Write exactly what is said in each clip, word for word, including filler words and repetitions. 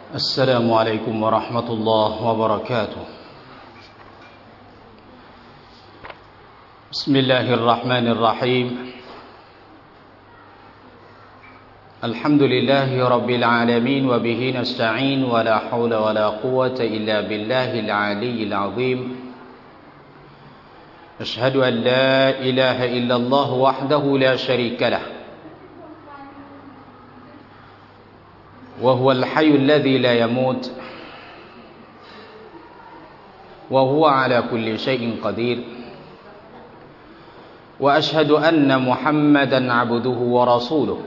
السلام عليكم ورحمة الله وبركاته بسم الله الرحمن الرحيم الحمد لله رب العالمين وبه نستعين ولا حول ولا قوة إلا بالله العلي العظيم أشهد أن لا إله إلا الله وحده لا شريك له وهو الحي الذي لا يموت وهو على كل شيء قدير وأشهد أن محمدا عبده ورسوله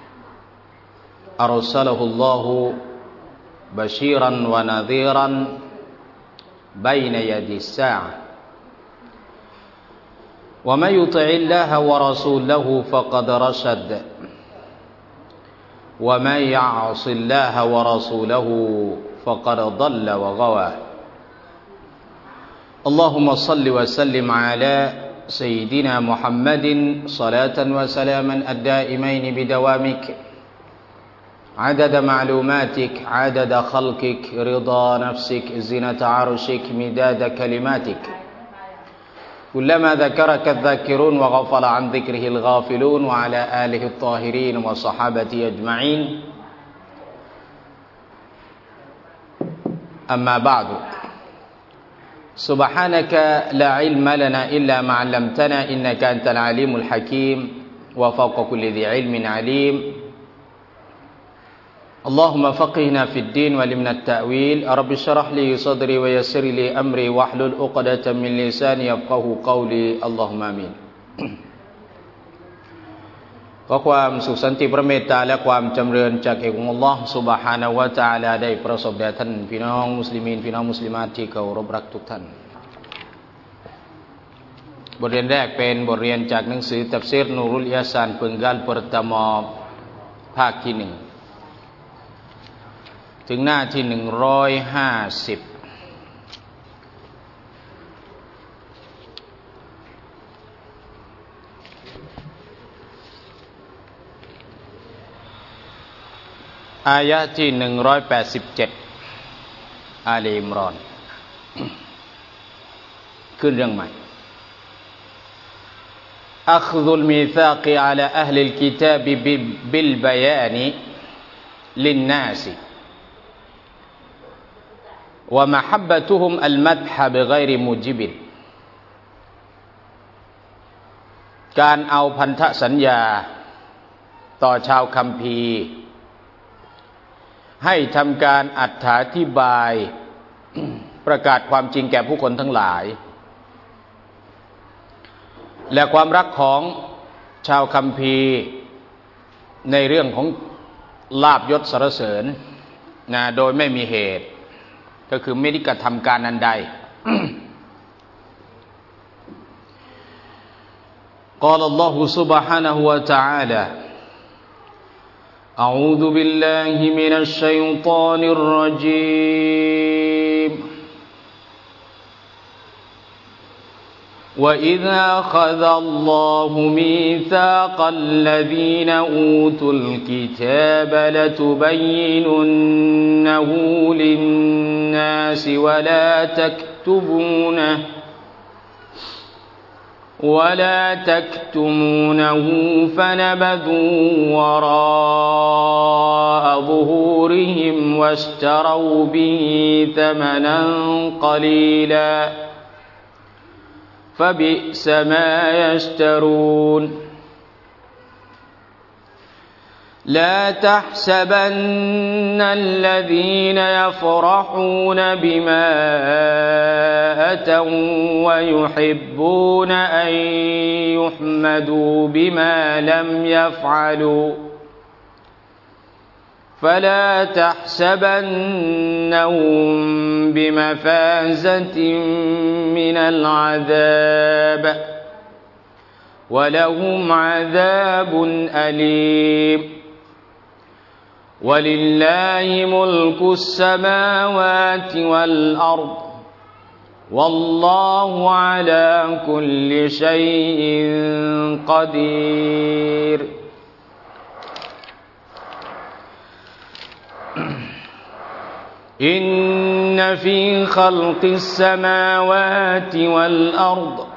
أرسله الله بشيرا ونذيرا بين يدي الساعة ومن يطع الله ورسوله فقد رشد ومن يعص الله ورسوله فقد ضل وغوى اللهم صل وسلم على سيدنا محمد صلاة وسلاما الدائمين بدوامك عدد معلوماتك عدد خلقك رضا نفسك زنة عرشك مداد كلماتك كلما ذكرك الذاكرون وغفل عن ذكره الغافلون وعلى آله الطاهرين وصحابته أجمعين أما بعد سبحانك لا علم لنا إلا ما علمتنا إنك أنت العليم الحكيم وفوق كل ذي علم عليم اللهم فقهنا في الدين وعلمنا التأويل رب اشرح لي صدري ويسر لي أمري واحلل عقدة من لساني يفقهوا قولي اللهم آمين ขอความสุขสันติพระเมตตาและความจำเริญจากเอกองค์อัลลอฮ์ซุบฮานะฮูวะตะอาลาได้ประสบแด่ท่านพี่น้องมุสลิมีนพี่น้องมุสลิมาตที่เคารพรักทุกท่านบทเรียนแรกเป็นบทเรียนจากหนังสือตัฟซีรนูรุลยาซาน penggal pertama ภาคที่หนึ่งถึงหน้าที่หนึ่งร้อยห้าสิบอายะที่หนึ่งร้อยแปดสิบเจ็ดอาลีอิมรอนขึ้นเรื่องใหม่أخذ الميثاق على أهل الكتاب بالبيان للناس ومحبتهم المدح بغير موجب การเอาพันธสัญญาต่อชาวคัมภีร์ให้ทำการอธิบายประกาศความจริงแก่ผู้คนทั้งหลายและความรักของชาวคัมภีร์ในเรื่องของลาภยศสรรเสริญนะโดยไม่มีเหตุก็คือไม่ได้กระทำการอันใด قال الله سبحانه وتعالى أعوذ بالله من الشيطان الرجيم وإذا أخذ الله ميثاق الذين أوتوا الكتاب لتبيننه للناس ولا تكتبونه ولا تكتمونه فنبذوا وراء ظهورهم واشتروا به ثمنا قليلا فبئس ما يشترون لا تحسبن الذين يفرحون بما أتوا ويحبون أن يحمدوا بما لم يفعلوا فلا تحسبنهم بمفازة من العذاب ولهم عذاب أليم ولله ملك السماوات والأرض والله على كل شيء قدير อินนฟีขัลกิสสมาวาติวัลอัรฎ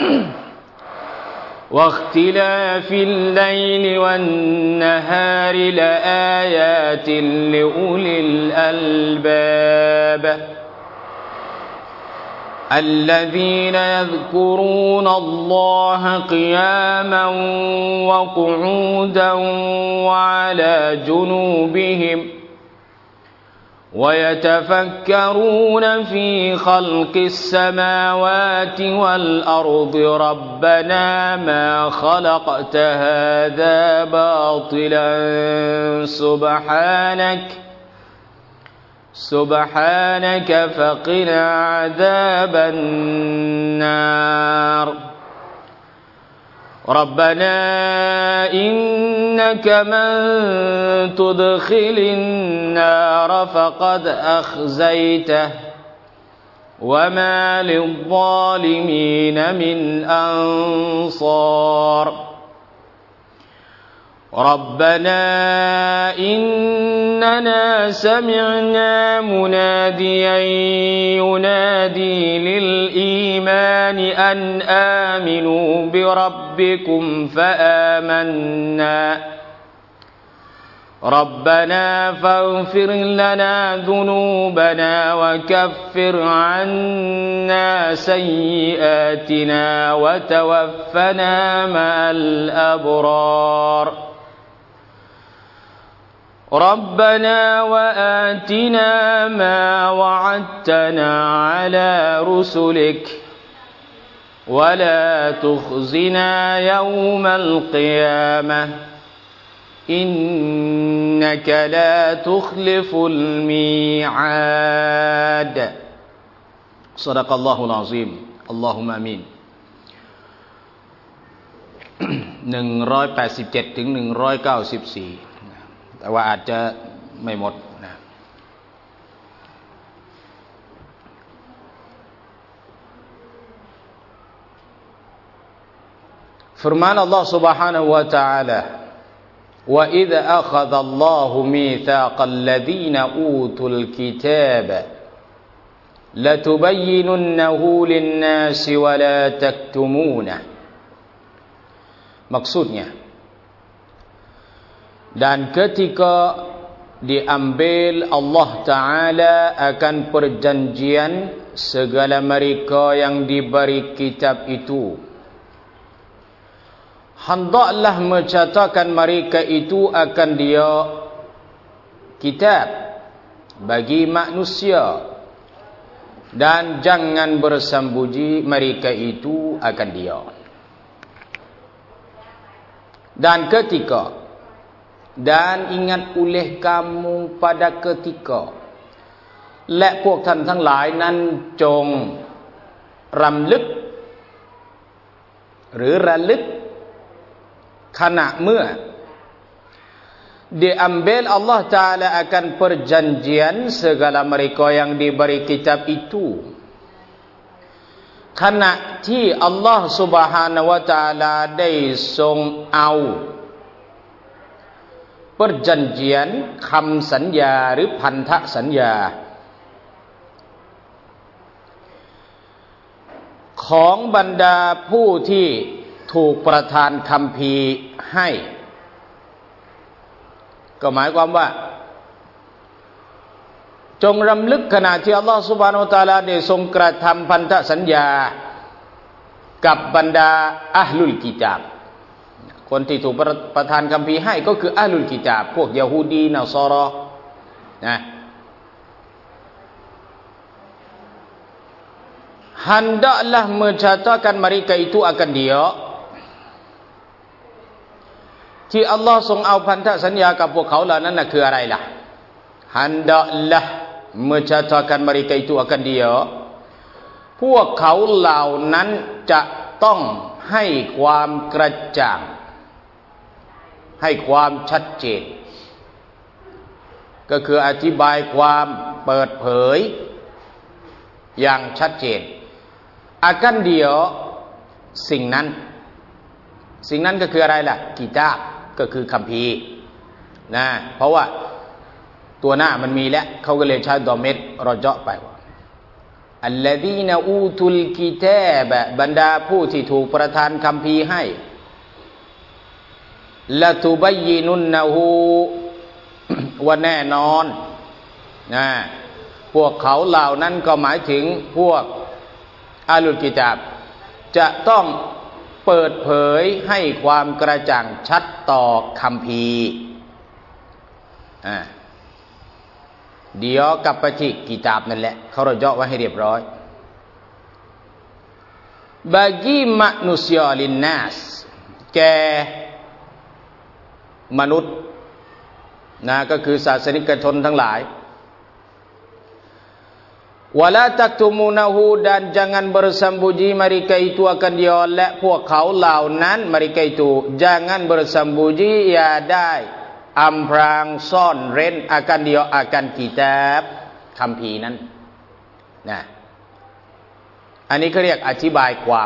واختلاف الليل والنهار لآيات لأولي الألباب الذين يذكرون الله قياما وقعودا وعلى جنوبهم ويتفكرون في خلق السماوات والأرض ربنا ما خلقت هذا باطلا سبحانك سبحانك فقنا عذاب النار ربنا إنك من تدخل النار فقد أخزيته وما للظالمين من أنصار ربنا إننا سمعنا مناديا ينادي للإيمان أن آمنوا بربكم فآمنا ربنا فاغفر لنا ذنوبنا وكفر عنا سيئاتنا وتوفنا مع الأبرار ربنا وآتنا ما وعدتنا على رسلك ولا تخزنا يوم القيامة إنك لا تخلف الميعاد صدق الله العظيم اللهم آمين หนึ่งร้อยแปดสิบเจ็ด ถึง หนึ่งร้อยเก้าสิบสี่แต่ว่าอาจจะไม่หมดนะفرمان الله سبحانه وتعالى وإذ أخذ الله ميثاق الذين أوتوا الكتاب لتبيننه للناس ولا تكتمونه maksudnya dan ketika diambil Allah Ta'ala akan perjanjian segala mereka yang diberi kitab itu, hendaklah mencatatkan mereka itu akan dia kitab bagi manusia dan jangan bersembunyi mereka itu akan dia. Dan ketika dan ingat oleh kamu pada ketikaและพวกท่านทั้งหลายนั้นจงรำลึกหรือระลึกขณะเมื่อ diambil Allah Ta'ala akan perjanjian segala mereka yang diberi kitab itu,ขณะที่อัลลอฮฺ Subhanahu wa Ta'ala ได้ทรงเอาperjanjian คำสัญญาหรือพันธสัญญาของบรรดาผู้ที่ถูกประทานคัมภีร์ให้ก็หมายความว่าจงรำลึกขณะที่อัลลอฮฺ Subhanahu wa Ta'ala ได้ทรงกระทำพันธสัญญากับบรรดาอะห์ลุลกิตาบคนที่ถูกประทานคัมภีร์ให้ก็คืออะห์ลุลกิตาบพวกยะฮูดีนัสรอนะ hendaklah mencatatkan mereka itu akan dia ที่อัลลอฮ์ทรงเอาพันธสัญญากับพวกเขาเหล่านั้นน่ะคืออะไรล่ะ hendaklah mencatatkan mereka itu akan dia พวกเขาเหล่านั้นจะต้องให้ความกระจ่างให้ความชัดเจนก็คืออธิบายความเปิดเผยอย่างชัดเจน akan dia สิ่งนั้นสิ่งนั้นก็คืออะไรล่ะกิตาบก็คือคัมภีร์นะเพราะว่าตัวหน้ามันมีแล้วเขาก็เลยใช้ดอเมตรอเจาะไปว่าอัลลดีนอูตุลกิตาบะบรรดาผู้ที่ถูกประทานคัมภีร์ให้ละตุบัยยินุนนะฮูว่าแน่นอนนะพวกเขาเหล่านั้นก็หมายถึงพวกอาลุลกิตาบจะต้องเปิดเผยให้ความกระจ่างชัดต่อคัมภีร์อ่าเดี๋ยวกลับไปที่กิตาบนั่นแหละเขาเราเจาะไว้ให้เรียบร้อยบากีมนุษยลินนัสแกมนุษย์นะก็คือศาสนิกชนทั้งหลายวะลาตักตุมูนะฮูdan jangan bersembunyi mereka itu akan diaและพวกเขาเหล่านั้น mereka itu jangan bersembunyi อย่าได้อำพรางซ่อนเร้นอากันเดียวอากันกิตาบคัมภีร์นั้นนะอันนี้เขาเรียกอธิบายความ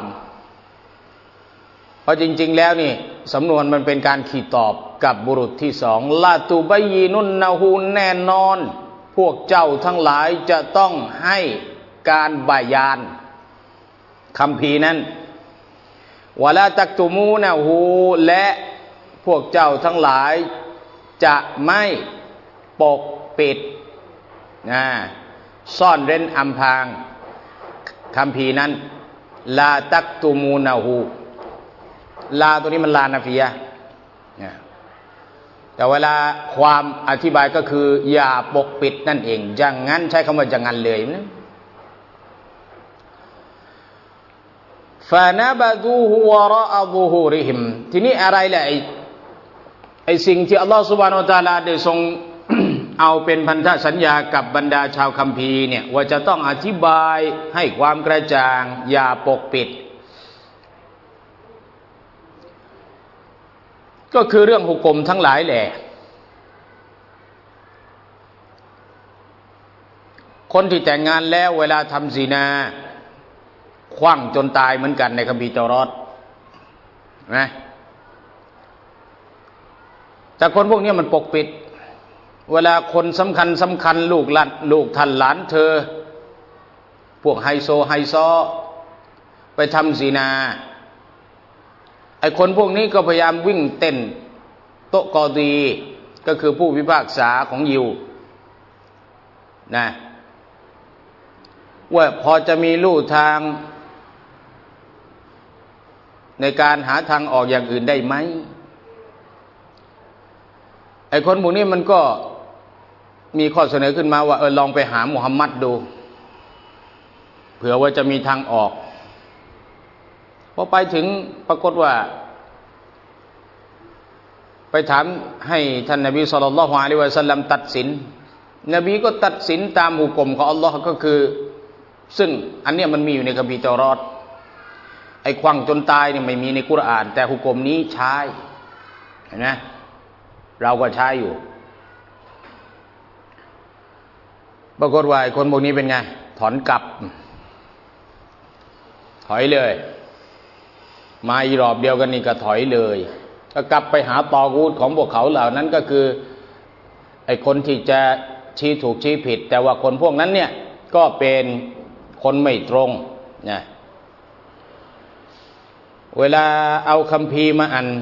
เพราะจริงๆแล้วนี่สำนวนมันเป็นการขีดตอบกับบุรุษที่สองลาตุบัยยินุนนะฮูแน่นอนพวกเจ้าทั้งหลายจะต้องให้การบายานคัมภีร์นั้นวะลาตักตุมูนะฮูและพวกเจ้าทั้งหลายจะไม่ปกปิดนะซ่อนเร้นอำพรางคัมภีร์นั้นลาตักตุมูนะฮูลาตัวนี้มันลานาฟียะนะแต่เวลาความอธิบายก็คืออย่าปกปิดนั่นเองอย่างนั้นใช้คำว่าอย่างนั้นเลยนะฟานะบะดูฮุวะรออะซุฮูริฮิมทีนี้อะไรแหละไอ้ไอ้สิ่งที่อัลลอฮฺซุบฮานะฮูวะตะอาลาได้ทรง เอาเป็นพันธสัญญากับบรรดาชาวคัมภีร์เนี่ยว่าจะต้องอธิบายให้ความกระจ่างอย่าปกปิดก็คือเรื่องหุกมทั้งหลายแหละคนที่แต่งงานแล้วเวลาทำซินาขว้างจนตายเหมือนกันในคัมภีร์เตารอดนะแต่คนพวกนี้มันปกปิดเวลาคนสำคัญสำคัญลูกหลานลูกท่านหลานเธอพวกไฮโซไฮซอไปทำซินาไอ้คนพวกนี้ก็พยายามวิ่งเต้นโต๊ะกอดีก็คือผู้พิพากษาของยิวนะว่าพอจะมีลู่ทางในการหาทางออกอย่างอื่นได้ไหมไอ้คนพวกนี้มันก็มีข้อเสนอขึ้นมาว่าเออลองไปหามุฮัมมัดดูเผื่อว่าจะมีทางออกพอไปถึงปรากฏว่าไปถามให้ท่านนบีศ็อลลัลลอฮุอะลัยฮิวะซัลลัมตัดสินนบีก็ตัดสินตามหุกมของอัลลอฮ์ก็คือซึ่งอันเนี้ยมันมีอยู่ในคัมภีร์เตารอดไอ้ควังจนตายเนี่ยไม่มีในกุรอานแต่หุกมนี้ใช้เห็นไหมเราก็ใช้อยู่ปรากฏว่าไอ้คนพวกนี้เป็นไงถอนกลับถอยเลยมาอีรอบเดียวกันนี่ก็ถอยเลยก็กลับไปหาตอกูฏของพวกเขาเหล่านั้นก็คือไอ้คนที่จะชี้ถูกชี้ผิดแต่ว่าคนพวกนั้นเนี่ยก็เป็นคนไม่ตรงนะเวลาเอาคัมภีร์มาอ่าน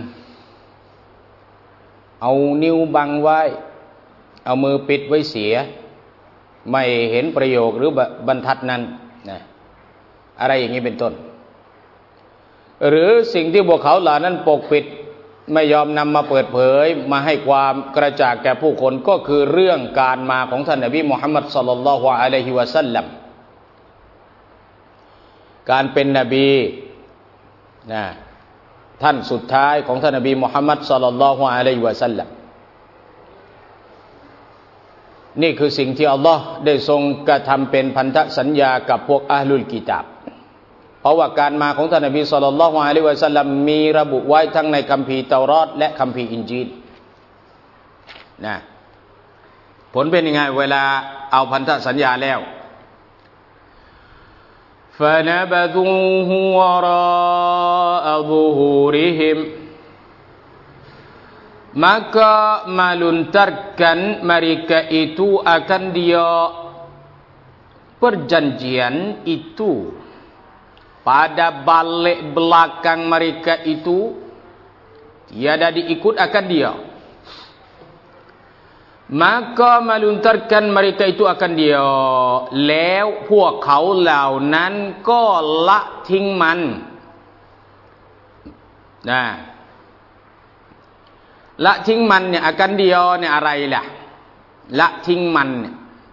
เอานิ้วบังไว้เอามือปิดไว้เสียไม่เห็นประโยคหรือบรรทัดนั้นนะอะไรอย่างนี้เป็นต้นหรือสิ่งที่พวกเขาเหล่านั้นปกปิดไม่ยอมนำมาเปิดเผยมาให้ความกระจ่างแก่ผู้คนก็คือเรื่องการมาของท่านนบีมุฮัมมัดศ็อลลัลลอฮุอะลัยฮิวะซัลลัมการเป็นนบีนะท่านสุดท้ายของท่านนบีมุฮัมมัดศ็อลลัลลอฮุอะลัยฮิวะซัลลัมนี่คือสิ่งที่อัลลอฮ์ได้ทรงกระทำเป็นพันธสัญญากับพวกอะห์ลุลกิตาบเพราะว่าการมาของท่านนบีศ็อลลัลลอฮุอะลัยฮิวะซัลลัมมีระบุไว้ทั้งในคัมภีร์เตารอดและคัมภีร์อินจีลนะผลเป็นยังไงเวลาเอาพันธสัญญาแล้ว فنبذوه وراء ظهورهم maka meluntarkan mereka itu akan dia perjanjian itu pada balik belakang mereka itu tiada diikut akan dia, maka meluntarkan mereka itu akan dia แล้วพวกเขาเหล่านั้นก็ละทิ้งมันนะละทิ้งมันเนี่ยอาการเดียวเนี่ยอะไรล่ะละทิ้งมันเนี่ย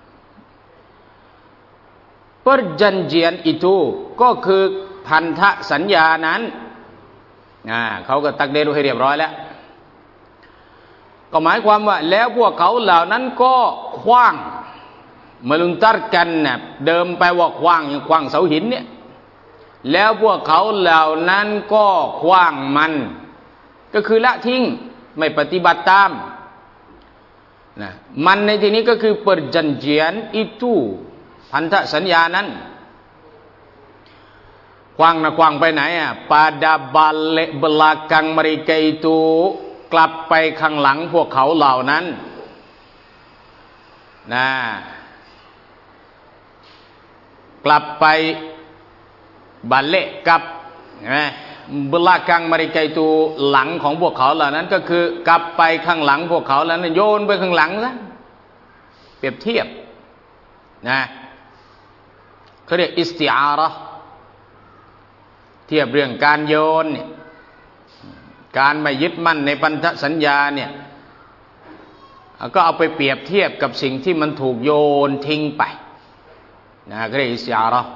perjanjian itu ก็คือพันธสัญญานั้นอ่าเขาก็ตักเดรุให้เรียบร้อยแล้วก็หมายความว่าแล้วพวกเขาเหล่านั้นก็ขว้างมาลุนตัดกันเนี่ยเดิมไปว่าขว้างอย่างขว้างเสาหินเนี่ยแล้วพวกเขาเหล่านั้นก็ขว้างมันก็คือละทิ้งไม่ปฏิบัติตามนะมันในที่นี้ก็คือ perjanjian itu พันธสัญญานั้นขว้างนะขว้างไปไหนอ่ะ pada balik belakang mereka itu กลับไปข้างหลังพวกเขาเหล่านั้นนะกลับไปบาเละกับใช่ไหมbelakang mereka itu หลังของพวกเขาเหล่านั้นก็คือกลับไปข้างหลังพวกเขาแล้วโยนไปข้างหลังซะเปรียบเทียบนะเขาเรียกอิสติอาระห์เทียบเรื่องการโยนเนี่ยการไม่ยึดมั่นในพันธสัญญาเนี่ยก็เอาไปเปรียบเทียบกับสิ่งที่มันถูกโยนทิ้งไปนะก็เรียกอิสติอาระห์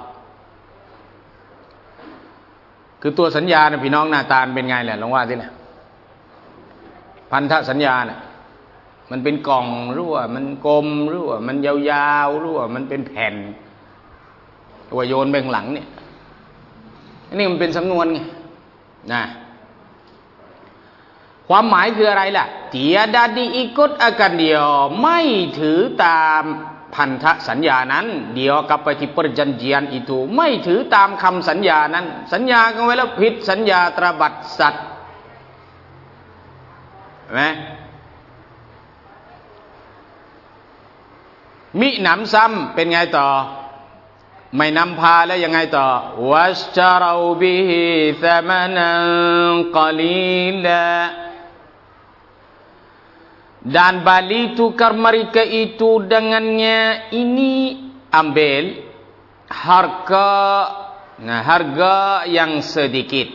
คือตัวสัญญาเนี่ยพี่น้องหน้าตาเป็นไงแหละลองว่าสินะพันธสัญญาเนี่ยมันเป็นกล่องหรือว่ามันกลมหรือว่ามันยาวๆหรือว่ามันเป็นแผ่นตัวโยนไปข้างหลังเนี่ยอันนี้มันเป็นสำนวนไงนะความหมายคืออะไรล่ะ tiada diikut akan dia ไม่ถือตามพันธสัญญานั้นเดี๋ยวกลับไปที่ perjanjian itu ไม่ถือตามคำสัญญานั้นสัญญากันไว้แล้วผิดสัญญาตระบัดสัตว์เห็นไหมมิหนำซ้ำเป็นไงต่อไม่นำพาแล้วยังไงต่อ washtaraw bihi thamanan qalila dan Bali tukar mereka itu dengannya ini ambil harga nah harga yang sedikit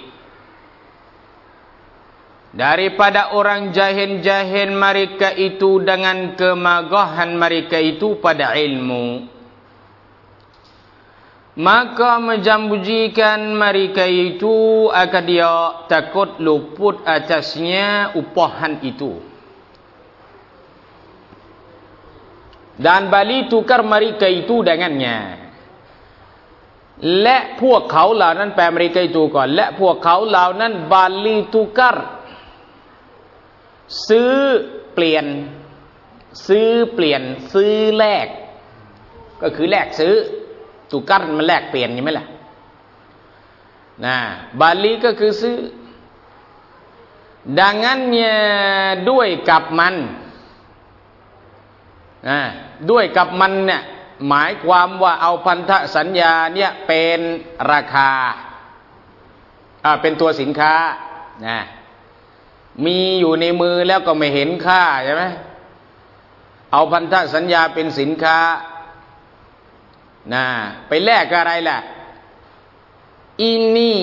daripada orang jahil-jahil mereka itu dengan kemegahan mereka itu pada ilmu maka menjambujikan mereka itu agar dia takut luput atasnya upahan itu dan Bali tukar mereka itu dengannyaและพวกเขาเหล่านั้นแปลอเมริกาituก่อนและพวกเขาเหล่านั้นบาลีตุกัรซื้อเปลี่ยนซื้อเปลี่ยนซื้อแลกก็คือแลกซื้อตุกัรมันแลกเปลี่ยนใช่ไหมล่ะนะบาลีก็คือซื้อดังนั้นเนี่ยด้วยกับมันนะด้วยกับมันเนี่ยหมายความว่าเอาพันธสัญญาเนี่ยเป็นราคาอ่าเป็นตัวสินค้านะมีอยู่ในมือแล้วก็ไม่เห็นค่าใช่ไหมเอาพันธสัญญาเป็นสินค้านะไปแลกกับอะไรล่ะอินนี่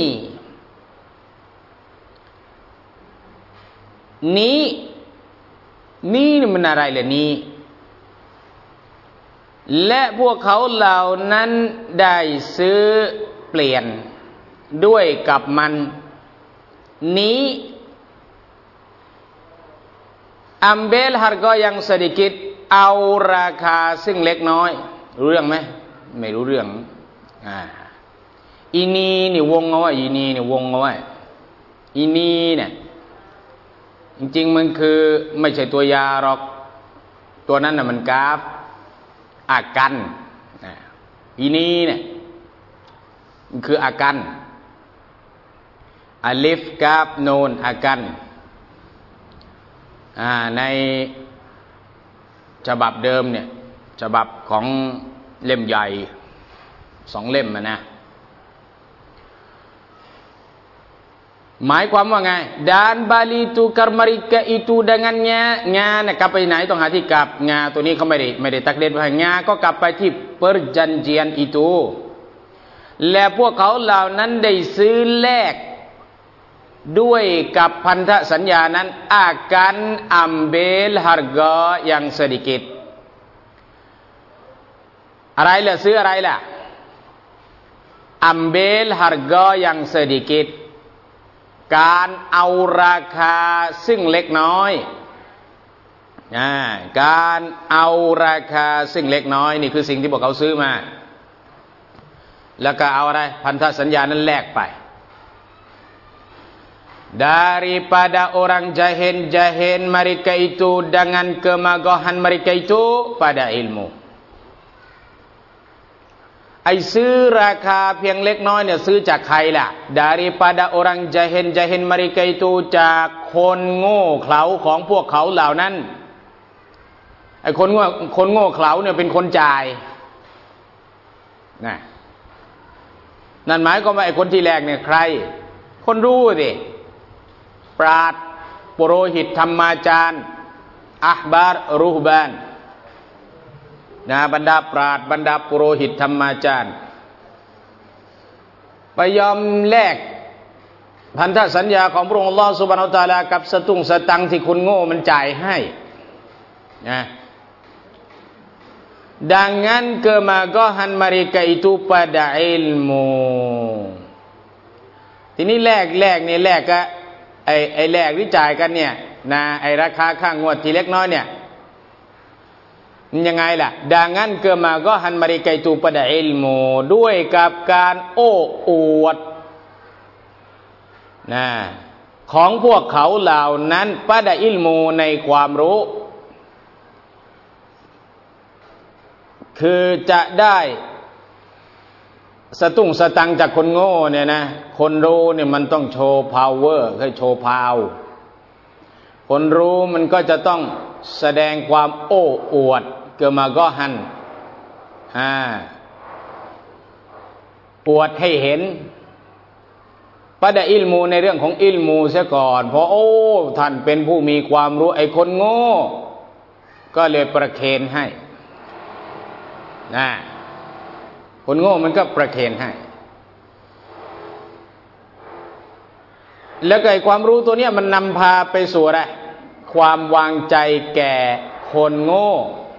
นี้นี้มันอะไรล่ะนี้และพวกเขาเหล่านั้นได้ซื้อเปลี่ยนด้วยกับมันนี้อัมเบลฮาร์กยังสดิกิตเอาราคาซึ่งเล็กน้อยรู้เรื่องไหมไม่รู้เรื่องอ่าอีนีนี่วงเอาไว้อีนีนี่วงเอาไว้อีนีเนี่ยจริงๆมันคือไม่ใช่ตัวยาหรอกตัวนั้นน่ะมันกราฟอากันอีนี้เนี่ยคืออากันอลิฟกาบโนนอากันในฉบับเดิมเนี่ยฉบับของเล่มใหญ่สองเล่มนะหมายความว่าไง dan bali tukar mereka itu dengannya งาเนี่ยกลับไปไหนต้องหาที่กลับงาตัวนี้เขาไม่ได้ไม่ได้ตักเด็ดไว้งาก็กลับไปที่ perjanjian itu และพวกเขาเหล่านั้นได้ซื้อแลกด้วยกับพันธสัญญานั้น akan ambil harga yang sedikit อะไรล่ะซื้ออะไรล่ะ ambil harga yang sedikit การเอาราคาซึ่งเล็กน้อยการเอาราคาซึ่งเล็กน้อยนี่คือสิ่งที่พวกเขาซื้อมาแล้วก็เอาอะไรพันธสัญญานั้นแลกไป daripada orang jahil-jahil mereka itu dengan kemegahan mereka itu pada ilmuไอ้ซื้อราคาเพียงเล็กน้อยเนี่ยซื้อจากใครล่ะ daripada orang jahil-jahil mereka itu จากคนโง่เขลาของพวกเขาเหล่านั้นไอ้คนโง่คนโง่เขลาเนี่ยเป็นคนจ่ายนะนั่นหมายความว่าไอ้คนที่แรกเนี่ยใครคนรู้สิปราชญ์ปุโรหิตธรรมาจารย์อะห์บาร์รูฮบานนะบรรดาปราชญ์บรรดาปุโรหิตธรรมาจารย์ไปยอมแลกพันธสัญญาของพระองค์อัลเลาะห์ซุบฮานะฮูวะตะอาลากับสตุ้งสตังค์ที่คนโง่มันจ่ายให้นะดังนั้น kemegahan mereka itu pada ilmu ทีนี้แลกแลกนี่แลกก็ไอ้ไอ้แลกที่จ่ายกันเนี่ยนะไอ้ราคาค่างวดที่เล็กน้อยเนี่ยยังไงล่ะดังนั้น kemegahan mereka itu pada ilmu ด้วยกับการโอ้อวดนะของพวกเขาเหล่านั้น pada ilmu ในความรู้คือจะได้สตุ้งสตังจากคนโง่เนี่ยนะคนรู้เนี่ยมันต้องโชว์ power คือโชว์พาวคนรู้มันก็จะต้องแสดงความโอ้อวดเกิดมาก็หันอ่าอวดให้เห็นปะดะอิลมูในเรื่องของอิลมูเสียก่อนเพราะโอ้ท่านเป็นผู้มีความรู้ไอ้คนโง่ก็เลยประเคนให้นะคนโง่มันก็ประเคนให้แล้วก็ไอ้ความรู้ตัวเนี้ยมันนำพาไปสู่อะไรความวางใจแก่คนโง่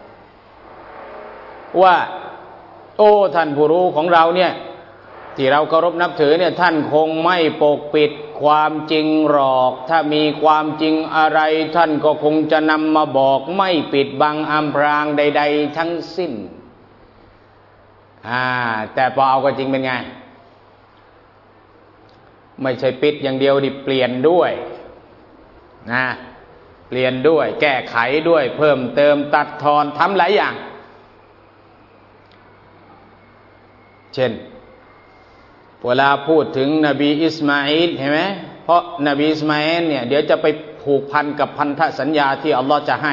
ว่าโอ้ท่านผู้รู้ของเราเนี่ยที่เราเคารพนับถือเนี่ยท่านคงไม่ปกปิดความจริงหรอกถ้ามีความจริงอะไรท่านก็คงจะนำมาบอกไม่ปิดบังอำพรางใดๆทั้งสิ้นอ่าแต่พอเอาก็จริงเป็นไงไม่ใช่ปิดอย่างเดียวดิเปลี่ยนด้วยนะเปลี่ยนด้วยแก้ไขด้วยเพิ่มเติมตัดทอนทำหลายอย่างเช่นเวลาพูดถึงนบีอิสมาอิลเห็นไหมเพราะนบีอิสมาอิลเนี่ยเดี๋ยวจะไปผูกพันกับพันธสัญญาที่อัลลอฮ์จะให้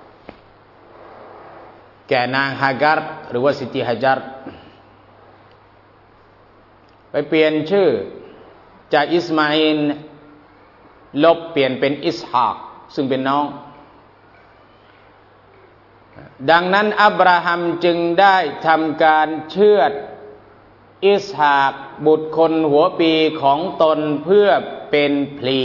แก่นางฮาการหรือว่าซิติฮาจาร์ไปเปลี่ยนชื่อจากอิสมาอิลลบเปลี่ยนเป็นอิสฮากซึ่งเป็นน้องดังนั้นอับราฮัมจึงได้ทำการเชือดอิสฮากบุตรคนหัวปีของตนเพื่อเป็นพลี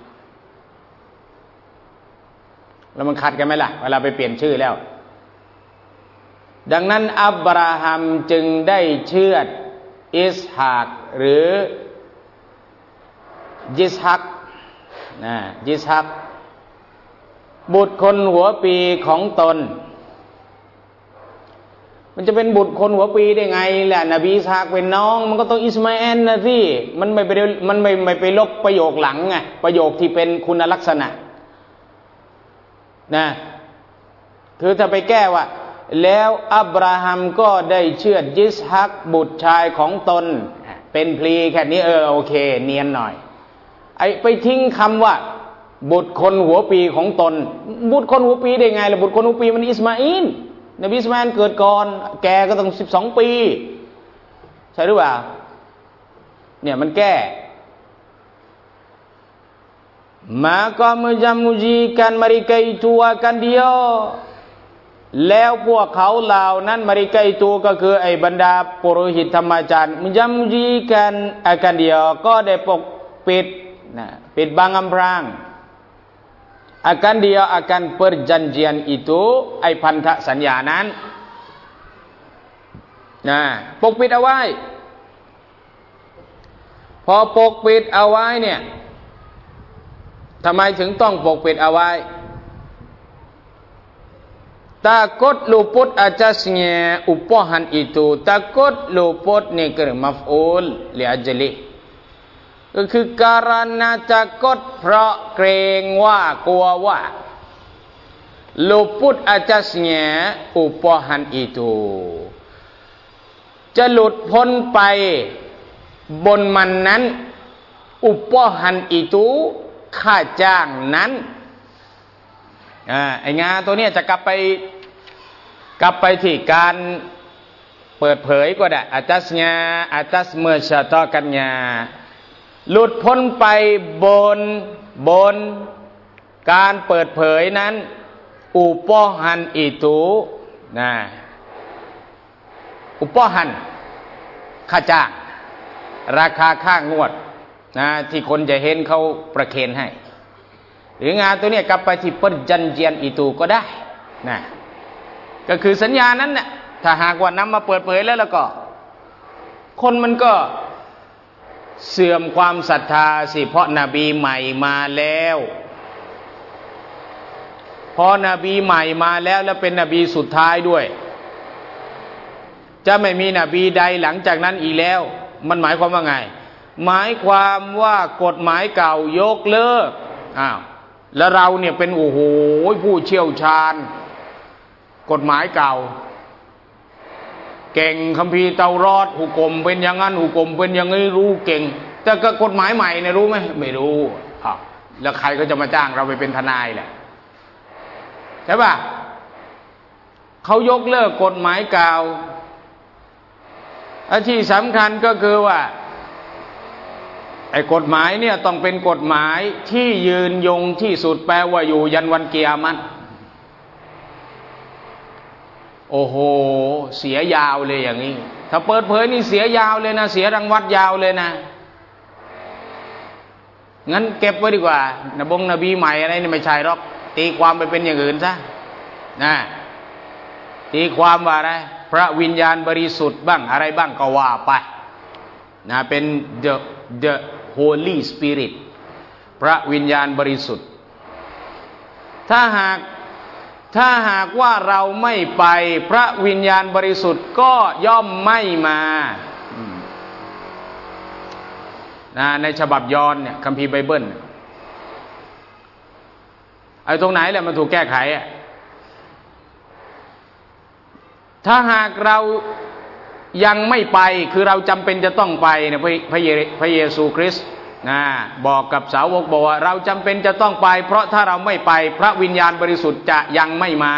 แล้วมันขัดกันไหมล่ะเวลาไปเปลี่ยนชื่อแล้วดังนั้นอับราฮัมจึงได้เชือดอิสฮากหรือยิสฮักนะยิสฮักบุตรคนหัวปีของตนมันจะเป็นบุตรคนหัวปีได้ไงแหละนบีอิสฮากเป็นน้องมันก็ต้องอิสมาอิลนะสิมันไม่ไปมันไม่ไม่ไปลบประโยคหลังไงประโยคที่เป็นคุณลักษณะนะคือถ้าไปแก้ว่าแล้วอับราฮัมก็ได้เชือดยิสฮักบุตรชายของตนเป็นพลีแค่นี้เออโอเคเนียนหน่อยไอ้ไปทิ้งคำว่าบุตรคนหัวปีของตนบุตรคนหัวปีได้ไงล่ะบุตรคนหัวปีมันอิสมาอิลนบีอิสมาอิลเกิดก่อนแกก็ต้องสิบสองปีใช่หรือเปล่าเนี่ยมันแก้maka menjamujikan mereka itu akan dia แล้วพวกเขาเหล่านั้น mereka itu ก็คือไอ้บรรดาปุโรหิตธรรมจารย์ menjamujikan akan dia ก็ได้ปกปิดนะปิดบังอำพราง akan dia akan perjanjian itu ไอ้พันธสัญญานั้นนะปกปิดเอาไว้พอปกปิดเอาไว้เนี่ยทำไมถึงต้องปกปิดเอาไว้ takut luput atasnya upahan itu takut luput นี่คือมัฟอูลลิอัจลิก็คือการณา takut เพราะเกรงว่ากลัวว่า luput atasnya upahan itu จะหลุดพ้นไปบนมันนั้นอุปหันอิตูค่าจ้างนั้นอ่าไอ้งานตัวเนี้ยจะกลับไปกลับไปที่การเปิดเผยก็ได้อาตัสญาอาตัสเมชาตอกันญาหลุดพ้นไปบนบนการเปิดเผยนั้นอุปหันอิตูนะอุปหันค่าจ้างราคาค่างวดนะที่คนจะเห็นเขาประเคนให้หรืองานตัวนี้กลับไปที่เปิดจันเจียนอีตูก็ได้นะก็คือสัญญานั้นน่ะถ้าหากว่านำมาเปิดเผยแล้วแล้วก็คนมันก็เสื่อมความศรัทธาสิเพราะนบีใหม่มาแล้วพอนบีใหม่มาแล้วแล้วเป็นนบีสุดท้ายด้วยจะไม่มีนบีใดหลังจากนั้นอีกแล้วมันหมายความว่าไงหมายความว่ากฎหมายเก่ายกเลิกอ้าวแล้วเราเนี่ยเป็นโอ้โหผู้เชี่ยวชาญกฎหมายเก่าเก่งคัมภีร์เตารอดหุกมเป็นอย่างนั้นหุกมเป็นอย่างนี้รู้เก่งแต่ก็กฎหมายใหม่เนี่ยรู้ไหมไม่รู้อ้าวแล้วใครก็จะมาจ้างเราไปเป็นทนายแหละใช่ป่ะเขายกเลิกกฎหมายเก่าอันที่สำคัญก็คือว่าไอ้กฎหมายเนี่ยต้องเป็นกฎหมายที่ยืนยงที่สุดแปลว่าอยู่ยันวันกิยามะฮ์โอ้โหเสียยาวเลยอย่างนี้ถ้าเปิดเผยนี่เสียยาวเลยนะเสียรังวัดยาวเลยนะงั้นเก็บไว้ดีกว่านบงนบีใหม่อะไรนี่ไม่ใช่หรอกตีความไปเป็นอย่างอื่นซะนะตีความว่าอะไรพระวิญญาณบริสุทธิ์บ้างอะไรบ้างก็ว่าไปนะเป็น the the Holy Spirit พระวิญญาณบริสุทธิ์ถ้าหากถ้าหากว่าเราไม่ไปพระวิญญาณบริสุทธิ์ก็ย่อมไม่มานะในฉบับยอห์นเนี่ยคัมภีร์ไบเบิลไอ้ตรงไหนแหละมันถูกแก้ไขอ่ะถ้าหากเรายังไม่ไปคือเราจำเป็นจะต้องไปเนี่ยพระพระเยพระเยซูคริสต์นะบอกกับสาวกบอกว่าเราจำเป็นจะต้องไปเพราะถ้าเราไม่ไปพระวิญญาณบริสุทธิ์จะยังไม่มา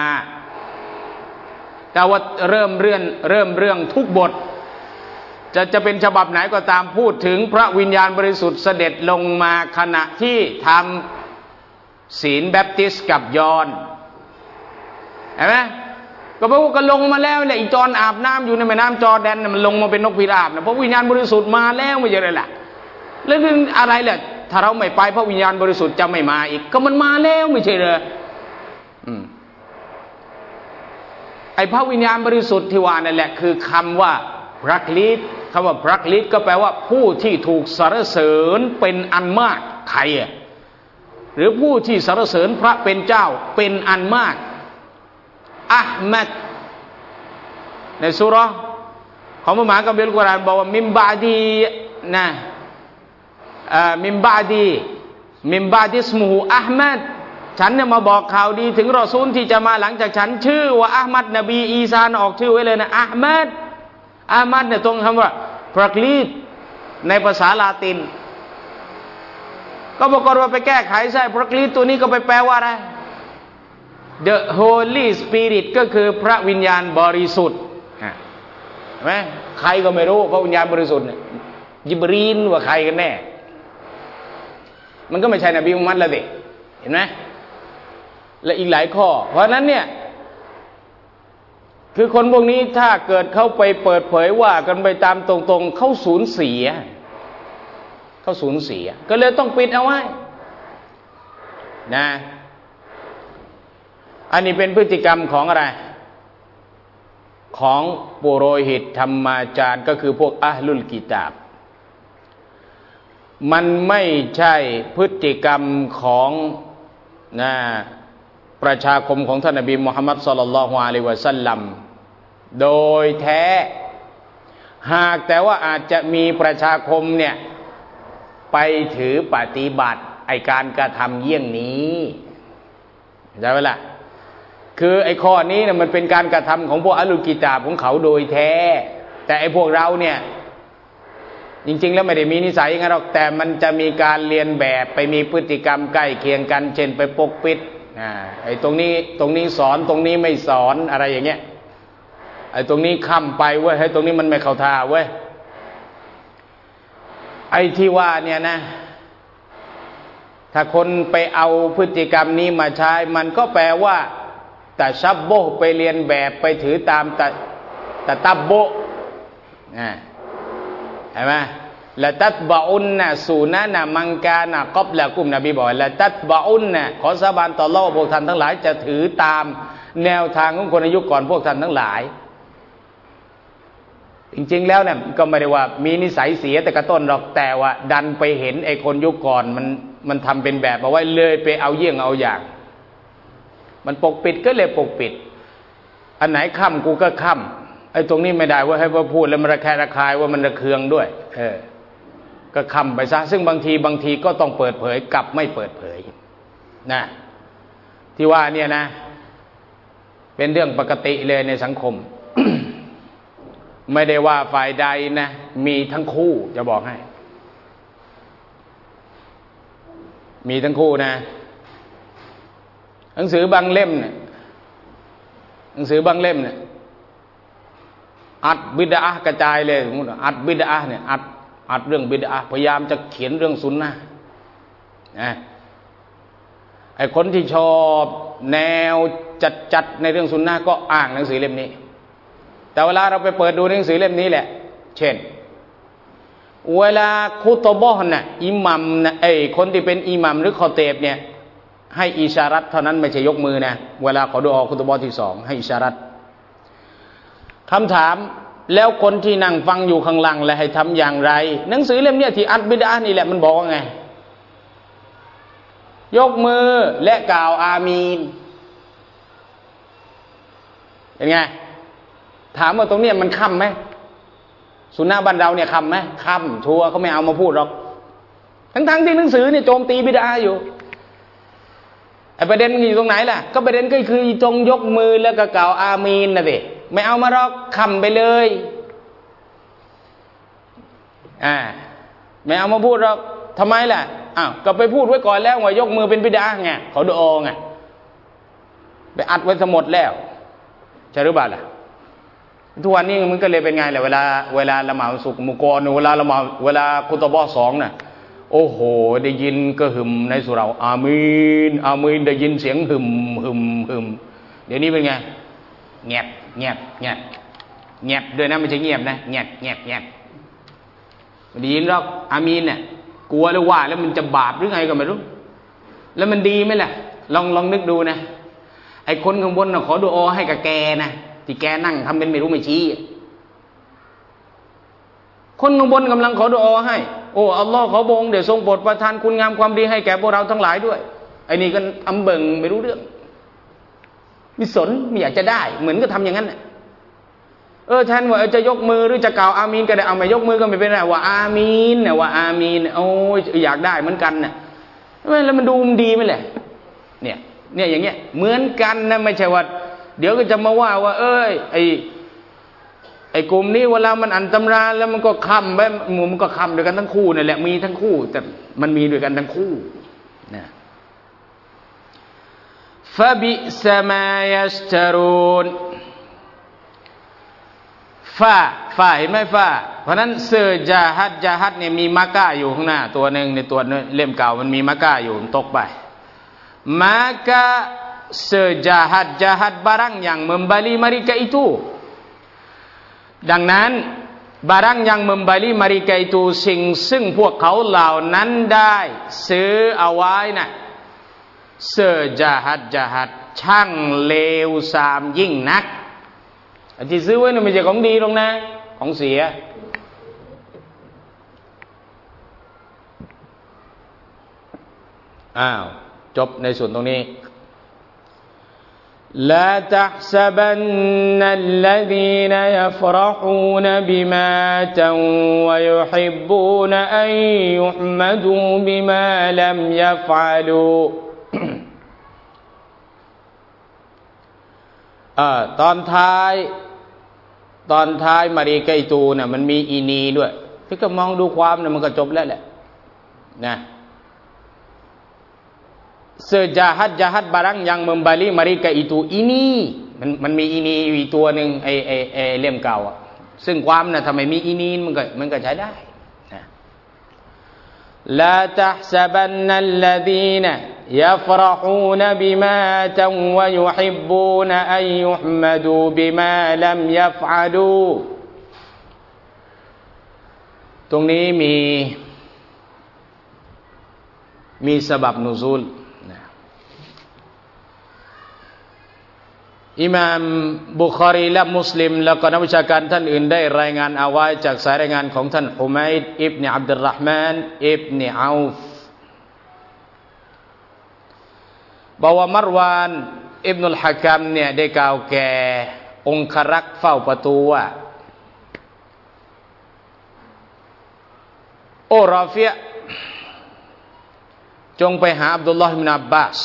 แต่ว่าเริ่มเรื่องเริ่มเรื่องทุกบทจะจะเป็นฉบับไหนก็ตามพูดถึงพระวิญญาณบริสุทธิ์เสด็จลงมาขณะที่ทำศีลแบปติสต์กับยอห์นเห็นไหมก็เพราะว่าก็ลงมาแล้วแหละอีตอนอาบน้ำอยู่ในแม่น้ำจอร์แดนมันลงมาเป็นนกพิราบนะเพราะวิญญาณบริสุทธิ์มาแล้วไม่ใช่เลยล่ะแล้วเรื่องอะไรแหละถ้าเราไม่ไปพระวิญญาณบริสุทธิ์จะไม่มาอีกก็มันมาแล้วไม่ใช่เลยอืมไอ้พระวิญญาณบริสุทธิ์ที่ว่านั่นแหละคือคำว่าพระคริสต์คำว่าพระคริสต์ก็แปลว่าผู้ที่ถูกสรรเสริญเป็นอันมากใครอ่ะหรือผู้ที่สรรเสริญพระเป็นเจ้าเป็นอันมากอะห์มัดในซูเราะห์ของพระมหาคัมภีร์อัลกุรอานบอกว่ามิมบาดีนะมิมบาดีมิมบาดิสมุฮูอะห์มัดฉันเนี่ยมาบอกข่าวดีถึงรอซูลที่จะมาหลังจากฉันชื่อว่าอะห์มัดนบีอีสาออกชื่อไว้เลยนะอะห์มัดอะห์มัดเนี่ยตรงคำว่าพระคริสต์ในภาษาลาตินก็ก็ปรากฏว่าไปแก้ไขใช่พระคริสต์ตัวนี้ก็ไปแปลว่าอะไร The Holy Spirit ก็คือพระวิญญาณบริสุทธิ์เห็นไหมใครก็ไม่รู้พระวิญญาณบริสุทธิ์เนี่ยยิบรีนว่าใครกันแน่มันก็ไม่ใช่นบีมุฮัมมัดละสิเห็นไหมและอีกหลายข้อเพราะนั้นเนี่ยคือคนพวกนี้ถ้าเกิดเขาไปเปิดเผยว่ากันไปตามตรงๆเขาสูญเสียเขาสูญเสียก็เลยต้องปิดเอาไว้นะอันนี้เป็นพฤติกรรมของอะไรของปุโรหิตธรรมาจารย์ก็คือพวกอะห์ลุลกิตาบมันไม่ใช่พฤติกรรมของนะประชาคมของท่านนบีมุฮัมมัดศ็อลลัลลอฮุอะลัยฮิวะซัลลัมโดยแท้หากแต่ว่าอาจจะมีประชาคมเนี่ยไปถือปฏิบัติไอการกระทำเยี่ยงนี้ใช่ไหมล่ะคือไอข้อนี้เนี่ยมันเป็นการกระทำของพวกอะห์ลุลกิตาบของเขาโดยแท้แต่ไอพวกเราเนี่ยจริงๆแล้วไม่ได้มีนิสัยอย่างนั้นหรอกแต่มันจะมีการเรียนแบบไปมีพฤติกรรมใกล้เคียงกันเช่นไปปกปิดอ่าไอ้ตรงนี้ตรงนี้สอนตรงนี้ไม่สอนอะไรอย่างเงี้ยไอ้ตรงนี้ค้ำไปเว้ยให้ตรงนี้มันไม่เข้าท่าเว้ยไอ้ที่ว่าเนี่ยนะถ้าคนไปเอาพฤติกรรมนี้มาใช้มันก็แปลว่าแต่ชับโบไปเรียนแบบไปถือตามแต่แต่ตับโบอ่าเห็นไหมละตัตบะอุนนะสูนะนะมังกานะกอบละกุมนบีบอกละตัตบะอุนนะขอสาบานต่ออัลเลาะห์พวกท่านทั้งหลายจะถือตามแนวทางของคนอายุก่อนพวกท่านทั้งหลายจริงๆแล้วเนี่ยก็ไม่ได้ว่ามีนิสัยเสียแต่กระต้นหรอกแต่ว่าดันไปเห็นไอ้คนยุคก่อนมันมันทำเป็นแบบเอาไว้เลยไปเอาเยี่ยงเอาอย่างมันปกปิดก็เลยปกปิดอันไหนค่ำกูก็ค่ำไอ้ตรงนี้ไม่ได้ว่าให้ว่าพูดแล้วมันระแคะระคายว่ามันระเคืองด้วยเออก็คำไปซะซึ่งบางทีบางทีก็ต้องเปิดเผยกับไม่เปิดเผยนะที่ว่าเนี่ยนะเป็นเรื่องปกติเลยในสังคม ไม่ได้ว่าฝ่ายใดนะมีทั้งคู่จะบอกให้มีทั้งคู่นะหนังสือบางเล่มเนี่ยหนังสือบางเล่มเนี่ยอัดบิดอะห์กระจายเลยสมมติอัดบิดอะห์เนี่ยอัดอัดเรื่องบิดอะห์พยายามจะเขียนเรื่องซุนนะห์นะไอ้คนที่ชอบแนวจัดๆในเรื่องซุนนะห์ก็อ้างหนังสือเล่มนี้แต่เวลาเราไปเปิดดูหนังสือเล่มนี้แหละเช่นเวลาคุตบะห์น่ะอิหมัมนะไอ้คนที่เป็นอิหมัมหรือคอเตบเนี่ยให้อิชารัตเท่านั้นไม่ใช่ยกมือนะเวลาขอดุอาคุตบะห์ที่สองให้อิชารัตคำถามแล้วคนที่นั่งฟังอยู่ข้างหลังและให้ทำอย่างไรหนังสือเล่มนี้ที่อัดบิดอะห์นี่แหละมันบอกว่าไงยกมือและกล่าวอามีนเป็นไงถามว่าตรงนี้มันค่ำไหมสุนนะบ้านเราเนี่ยค่ำไหมค่ำชัวร์เขาไม่เอามาพูดหรอกทั้งๆที่หนังสือเนี่ยโจมตีบิดอะห์อยู่ไอ้ประเด็นอยู่ตรงไหนล่ะก็ประเด็นก็คือจงยกมือแล้วก็กล่าวอามีนนะสิไม่เอามาหรอกคำไปเลยอ่าไม่เอามาพูดหรอกทำไมล่ะอ้าวก็ไปพูดไว้ก่อนแล้วว่ายกมือเป็นบิดอะห์ไงเขาดูอไงไปอัดไว้ทั้งหมดแล้วใช่หรือเปล่าล่ะทุกวันนี้มันก็เลยเป็นไงแหละเวลาเวลาละหมาดสุกมุกรเวลาละหมาดเวลาคุตบะห์สองน่ะโอ้โหได้ยินก็หึมในสุเราะห์อามีนอามีนได้ยินเสียงหึมหึมหึมเดี๋ยวนี้เป็นไงเงียบเงียบเงียบเงียบด้วยนะไม่ใช่เงียบนะเงียบเงียบเงียบไม่ได้ยินหรอกอามีนเนี่ยกลัวแล้วว่าแล้วมันจะบาปหรือไงก็ไม่รู้แล้วมันดีไหมล่ะลองลองนึกดูนะไอ้คนข้างบนน่ะขอดุอาให้กับแกนะที่แกนั่งทำเป็นไม่รู้ไม่ชี้คนข้างบนกำลังขอดุอาให้โอ้อัลลอฮ์ขอพระองค์เดี๋ยวทรงโปรดประทานคุณงามความดีให้แก่พวกเราทั้งหลายด้วยไอ้นี่ก็อำเบิ่งไม่รู้เรื่องมิสนไม่อยากจะได้เหมือนก็ทำอย่างนั้นน่ะเออแทนว่าจะยกมือหรือจะกล่าวอามีนก็ได้เอามายกมือก็ไม่เป็นไรว่าอามีนเนี่ยว่าอามีนโอ้ยอยากได้เหมือนกันน่ะแล้วมันดูมันดีไหมแหละเนี่ยเนี่ยอย่างเงี้ยเหมือนกันนะไม่ใช่ว่าเดี๋ยวก็จะมาว่าว่าเอ้ยไอ้ไอ้กลุ่มนี้เวลามันอ่านตำราแล้วมันก็คำไปหมู่มันก็คำด้วยกันทั้งคู่นั่นแหละมีทั้งคู่แต่มันมีด้วยกันทั้งคู่นะฟะบิสมายัสตารูนฟ้าฟ้าเห็นไหมฟ้าเพราะนั้นเซอร์จาฮัดจาฮัดเนี่ยมีมักกะอยู่ข้างหน้าตัวหนึ่งในตัวเล่มเก่ามันมีมักกะอยู่ตกไปmaka sejahat jahat barang yang membali mereka itu ดังนั้น barang yang membali mereka itu สิ่งซึ่งพวกเขาเหล่านั้นได้ซื้อเอาไว้นะ sejahat jahat ช่างเลวทรามยิ่งนักที่ซื้อไว้นี่ไม่ใช่ของดีหรอกนะของเสียอ้าวจบในส่วนตรงนี้ لا تحسبن الذين يفرحون بما أتوا ويحبون أن يحمدوا بما لم يفعلوا อ่าตอนท้ายตอนท้ายมารีไกตูเนี่ยมันมีอีนีด้วยที่ก็มองดูความเนี่ยมันก็จบแล้วแหละนะsejahat jahat barang yang membali mereka itu ini มันมันมีอีนีอีกตัวหนึ่งไอไอไอเล่มเก่าอ่ะซึ่งความน่ะทำไมมีอีนีมันก็มันก็ใช้ได้นะ لا تحسبن الذين يفرحون بما أتوا ويحبون أن يحمدوا بما لم يفعلوا ตรงนี้มีมีสบับนุซูลอิหม่ามบุคอรีและมุสลิมแล้วก็นักวิชาการท่านอื่นได้รายงานเอาไว้จากสายรายงานของท่านอุมัยดอิบเนอับดุลเราะห์มานอิบเนเอาฟบอกว่ามารวานอิบนุลฮะกัมเนี่ยได้กล่าวแก่องครักษ์เฝ้าประตูว่าโอ้รอฟิยะจงไปหาอับดุลลอฮ์อิบนุอับบาส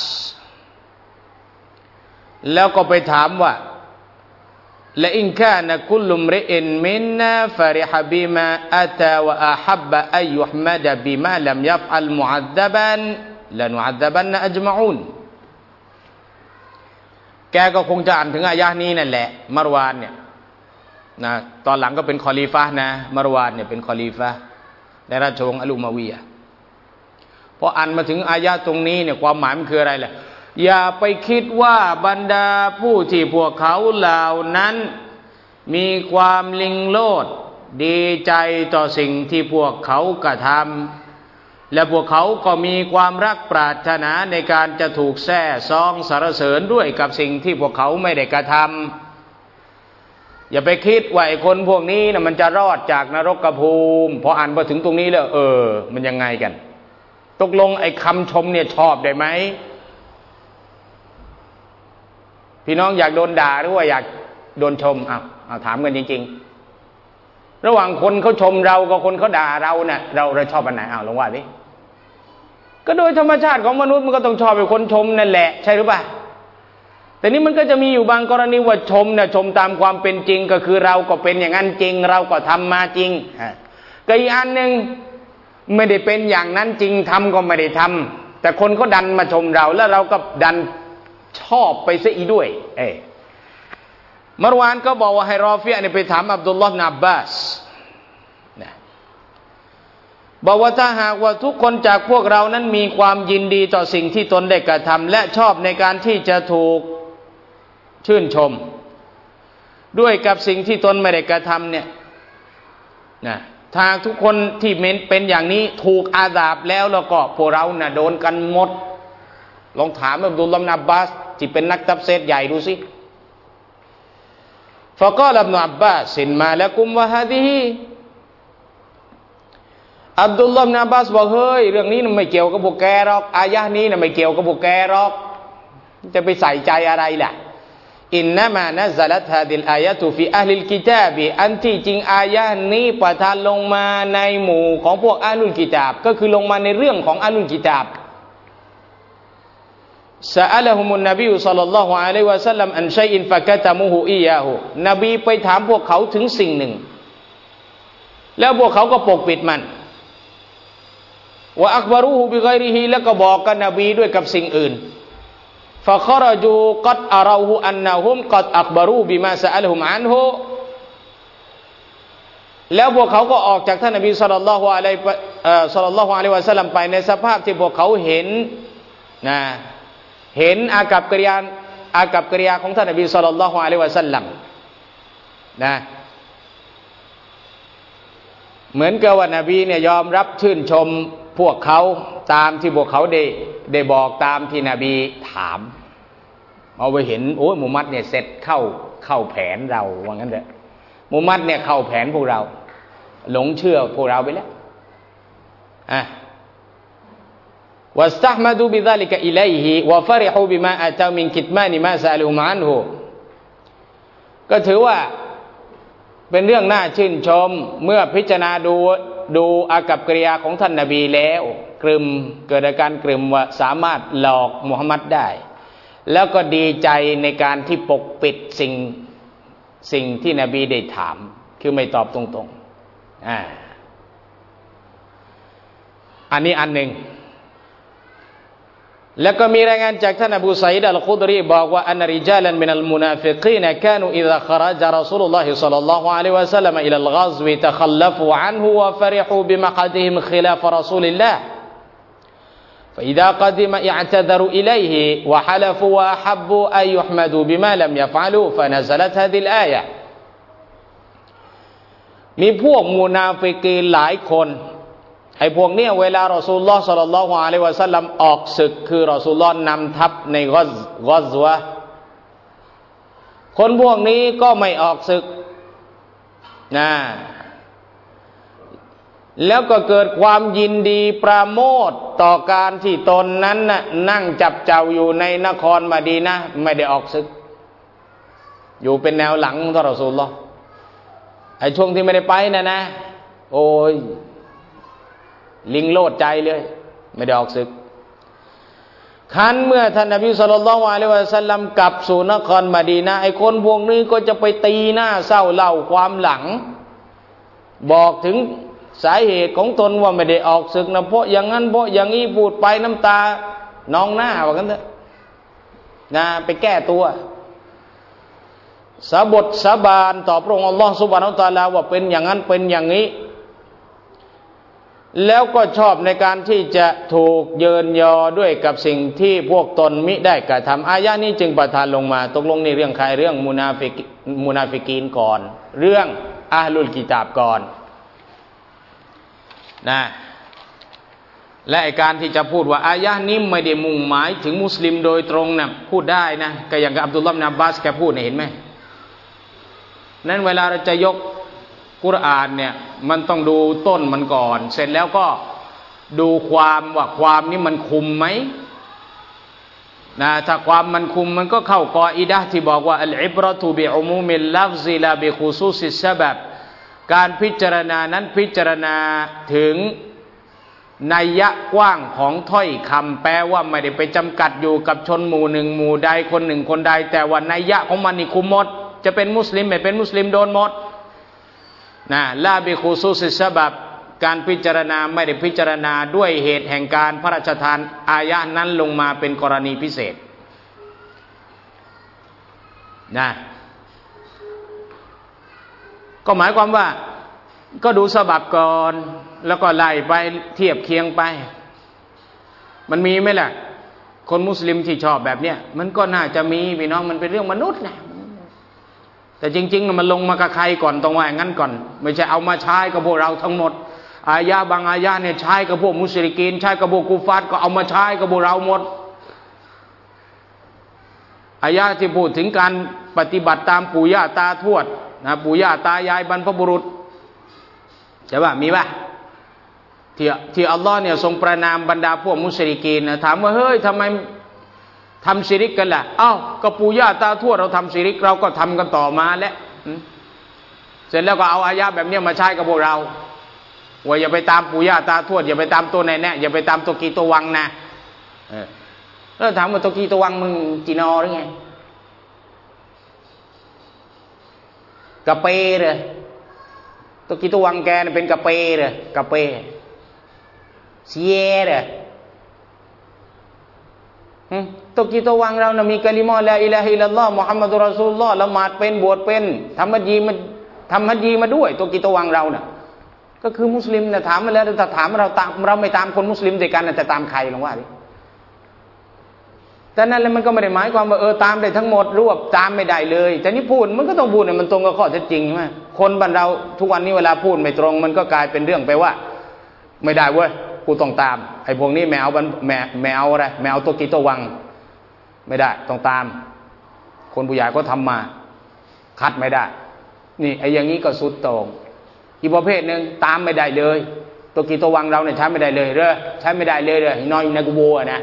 แล้วก็ไปถามว่าละอินกานะกุลลุมริอินมินนาฟะริฮะบิมาอะตาวะอะฮับบะอัยยุฮมัดบิมาลัมยัฟอัลมุอัซซับันละนุอัซซับันอัจมะอูนแกก็คงจะอ่านถึงอายะห์นี้นั่นแหละมารวานเนี่ยนะตอนหลังก็เป็นคอลีฟะห์นะมารวานเนี่ยเป็นคอลีฟะห์ในราชวงศ์อัลอุมัวียะห์พออ่านมาถึงอายะห์ตรงนี้เนี่ยความหมายมันคืออะไรล่ะอย่าไปคิดว่าบรรดาผู้ที่พวกเขาเหล่านั้นมีความลิงโลดดีใจต่อสิ่งที่พวกเขากระทำและพวกเขาก็มีความรักปรารถนาในการจะถูกแซ่ซองสรรเสริญด้วยกับสิ่งที่พวกเขาไม่ได้กระทำอย่าไปคิดว่าไอ้คนพวกนี้นะมันจะรอดจากนรกภูมิพออ่านมาถึงตรงนี้แล้วเออมันยังไงกันตกลงไอ้คำชมเนี่ยชอบได้ไหมพี่น้องอยากโดนด่าหรือว่าอยากโดนชมอ้าวเอาถามกันจริงๆระหว่างคนเขาชมเรากับคนเขาด่าเราเนี่ยเราเราชอบอันไหนอ้าวลองว่าดิก็โดยธรรมชาติของมนุษย์มันก็ต้องชอบเป็นคนชมนั่นแหละใช่หรือเปล่าแต่นี่มันก็จะมีอยู่บางกรณีว่าชมเนี่ยชมตามความเป็นจริงก็คือเราก็เป็นอย่างนั้นจริงเราก็ทำมาจริงก็อีกอันหนึ่งไม่ได้เป็นอย่างนั้นจริงทำก็ไม่ได้ทำแต่คนเขาดันมาชมเราแล้วเราก็ดันชอบไปซะอีด้วยเอมารวานก็บอกว่าให้รอฟิยะเนี่ยไปถามอับดุลลอฮ์อิบนุอับบาสนะบอกว่าถ้าหากว่าทุกคนจากพวกเรานั้นมีความยินดีต่อสิ่งที่ตนได้กระทำและชอบในการที่จะถูกชื่นชมด้วยกับสิ่งที่ตนไม่ได้กระทำเนี่ยนะถ้าทุกคนที่เป็นอย่างนี้ถูกอาซาบแล้วแล้วก็พวกเราน่ะโดนกันหมดลองถามอับดุลลอฮ์อิบนุอับบาสที่เป็นนักตัฟซีรใหญ่ดูสิฟะกาลอิบนุอับบาสมาละกุมวะฮาซิฮิอับดุลลอฮ์อิบนุอับบาสบอกเฮ้ยเรื่องนี้ไม่เกี่ยวกับพวกแกหรอกอายะห์นี้น่ะไม่เกี่ยวกับพวกแกหรอกจะไปใส่ใจอะไรล่ะอินนะมานะซะลัตฮาซิลอายะตุฟิอะห์ลิลกิตาบอันที่จริงอายะห์นี้ประทานลงมาในหมู่ของพวกอะห์ลุลกิตาบก็คือลงมาในเรื่องของอะห์ลุลกิตาบซาอัลฮุมุนนบีศ็อลลัลลอฮุอะลัยฮิวะซัลลัมอันชัยอินฟะกะตะมุฮุอียาฮุนบีไปถามพวกเขาถึงสิ่งหนึ่งแล้วพวกเขาก็ปกปิดมันวะอักบารูฮุบิฆอยริฮิแล้วก็บอกกับนบีด้วยกับสิ่งอื่นฟะคอรจูกัดอะเราฮุอันนะฮุมกัดอักบารูบิมาซะอัลฮุมอันฮุแล้วพวกเขาก็ออกจากท่านนบีศ็อลลัลลอฮุอะลัยฮิเอ่อศ็อลลัลลอฮุอะลัยฮิวะซัลลัมไปในสภาพที่พวกเขาเห็นนะเห็นอากัปกิริยาอากัปกิริยาของท่านนบีศ็อลลัลลอฮุอะลัยฮิวะซัลลัมนะเหมือนกับว่านบีเนี่ยยอมรับชื่นชมพวกเขาตามที่พวกเขาได้ได้บอกตามที่นบีถามเอาไปเห็นโอ้ยมุฮัมมัดเนี่ยเสร็จเข้าเข้าแผนเราว่างั้นเถอะมุฮัมมัดเนี่ยเข้าแผนพวกเราหลงเชื่อพวกเราไปแล้วอ่ะวัสตัฮมะดูบิซาลิกะอิลัยฮิวะฟะริฮูบิมาอะตามินกิตมานิมาซะอลุมอันฮุก็ถือว่าเป็นเรื่องน่าชื่นชมเมื่อพิจารณาดูดูอากัปกิริยาของท่านนบีแล้วกลึมเกิดอาการกลึมว่าสามารถหลอกมุฮัมมัดได้แล้วก็ดีใจในการที่ปกปิดสิ่งสิ่งที่นบีได้ถามคือไม่ตอบตรงๆอ่าอันนี้อันหนึ่งแล้วก็มีรายงานจากท่านอบูซัยดอัลคุดรีบอกว่าอันริจาลันมินัลมุนาฟิกีนกานูอิซาคราจารอซูลุลลอฮิศ็อลลัลลอฮุอะลัยฮิวะซัลลัมอิลัลฆอซวิตะคัลลัฟูอันฮุวะฟะริฮูบิมะกอดิฮิมคิลาฟรอซูลิลลาห์فإذا قدم اعتذروا إليه وحلفوا وأحبوا أن يحمدوا بما لم يفعلوا فنزلت هذه الآية มีพวกมุนาฟิกีนหลายคนไอ้พวกเนี้ยเวลารอซูลุลลอฮ์ศ็อลลัลลอฮุอะลัยฮิวะซัลลัมออกศึกคือรอซูลุลลอฮ์นำทัพในกอซกอซวะห์คนพวกนี้ก็ไม่ออกศึกนะแล้วก็เกิดความยินดีปราโมทย์ต่อการที่ตนนั้นน่ะนั่งจับเจ้าอยู่ในนครมะดีนะห์ไม่ได้ออกศึกอยู่เป็นแนวหลังของท่านรอซูลุลลอฮ์ไอ้ช่วงที่ไม่ได้ไปนะนะโอ้ยลิงโลดใจเลยไม่ได้ออกศึกคันเมื่อท่านนบีศ็อลลัลลอฮุอะลัยฮิวะซัลลัมกลับสู่นครมะดีนะห์ไอ้คนพวกนี้ก็จะไปตีหน้าเศร้าเล่าความหลังบอกถึงสาเหตุของตนว่าไม่ได้ออกศึกนะเพราะอย่างนั้นเพราะอย่างนี้พูดไปน้ำตานองหน้าว่ากันเถอะนะไปแก้ตัวสาบทสาบานต่อพระองค์อัลลอฮฺซุบฮานะฮูวะตะอาลาว่าเป็นอย่างนั้นเป็นอย่างนี้แล้วก็ชอบในการที่จะถูกเยินยอด้วยกับสิ่งที่พวกตนมิได้กระทำอายะนี้จึงประทานลงมาตกลงในเรื่องใครเรื่องมุนาฟิกมุนาฟิกีนก่อนเรื่องอะห์ลุลกิตาบก่อนนะและการที่จะพูดว่าอายะนี้ไม่ได้มุ่งหมายถึงมุสลิมโดยตรงนะพูดได้นะก็อย่างกับอับดุลลอฮ์อิบนุอับบาสแกพูดเนี่ยเห็นไหมนั้นเวลาเราจะยกกุรอานเนี่ยมันต้องดูต้นมันก่อนเสร็จแล้วก็ดูความว่าความนี้มันคุมไหมนะถ้าความมันคุมมันก็เข้ากออิดะห์ที่บอกว่าอัลอิบเราะตุบิอุมูมิลลัฟซิลาบิคุซูซิสซะบับการพิจารณานั้นพิจารณาถึงนัยยะกว้างของถ้อยคำแปลว่าไม่ได้ไปจำกัดอยู่กับชนหมู่หนึ่งหมู่ใดคนหนึ่งคนใดแต่ว่านัยยะของมันนี่คุมหมดจะเป็นมุสลิมไม่เป็นมุสลิมโดนหมดนะลาบิคุซูซิสซะบับการพิจารณาไม่ได้พิจารณาด้วยเหตุแห่งการพระราชทานอายะนั้นลงมาเป็นกรณีพิเศษนะก็หมายความว่าก็ดูสบับก่อนแล้วก็ไล่ไปเทียบเคียงไปมันมีไหมล่ะคนมุสลิมที่ชอบแบบเนี้ยมันก็น่าจะมีพี่น้องมันเป็นเรื่องมนุษย์นะแต่จริงๆมันลงมากับใครก่อนต้องว่าอย่างนั้นก่อนไม่ใช่เอามาใช้กับพวกเราทั้งหมดอายะบางอายะเนี่ยใช้กับพวกมุชริกีนใช้กับพวกกุฟาร์ก็เอามาใช้กับพวกเราหมดอายะที่พูดถึงการปฏิบัติตามปู่ย่าตาทวดนะปู่ย่าตายายบรรพบุรุษใช่ป่ะมีป่ะที่ที่อัลลอฮ์เนี่ยทรงประนามบรรดาพวกมุชริกีนนะถามว่าเฮ้ยทำไมทำชิริกกันล่ะอ้าวก็ปู่ย่าตาทวดเราทำชิริกเราก็ทำกันต่อมาแล้วเสร็จแล้วก็เอาอายะแบบนี้มาใช้กับพวกเราว่าอย่าไปตามปู่ย่าตาทวดอย่าไปตามตัวไหนแน่อย่าไปตามตัวกีตัววังนะแล้วถามว่าตะกี้ตะวังมึงจีนอหรือไงกะเปเลยตะกี้ตะวังแกเป็นกะเปเลยกะเปเสียเลยตะกี้ตะวังเรานะมีกะลิมะลาอิลาฮะอิลลัลลอฮ์มุฮัมมัดุรรอซูลุลลอฮ์ละหมาดเป็นบวชเป็นทำฮัจญีมาทำฮัจญีมาด้วยตะกี้ตะวังเราน่ะก็คือมุสลิมนะถามมาแล้วถ้าถามเราตามเราไม่ตามคนมุสลิมด้วยกันจะตามใครลองว่าดิแต่นั่นแล้วมันก็ไม่ได้หมายความว่าเออตามได้ทั้งหมดรวบตามไม่ได้เลยแต่นี่พูดมันก็ต้องพูดเนี่ยมันตรงกับข้อเท็จจริงใช่ไหมคนบ้านเราทุกวันนี้เวลาพูดไม่ตรงมันก็กลายเป็นเรื่องไปว่าไม่ได้เว้ยกูต้องตามไอ้พวกนี้แมวแมวแมวอะไรแมวตัวกีตัววังไม่ได้ต้องตามคนผู้ใหญ่ก็ทำมาคัดไม่ได้นี่ไอ้อย่างนี้ก็สุดโต่งอีกประเภทหนึ่งตามไม่ได้เลยตัวกีตัววังเราเนี่ยใช้ไม่ได้เลยเด้อใช้ไม่ได้เลยเด้อนอนอยู่ในกุโบร์นะ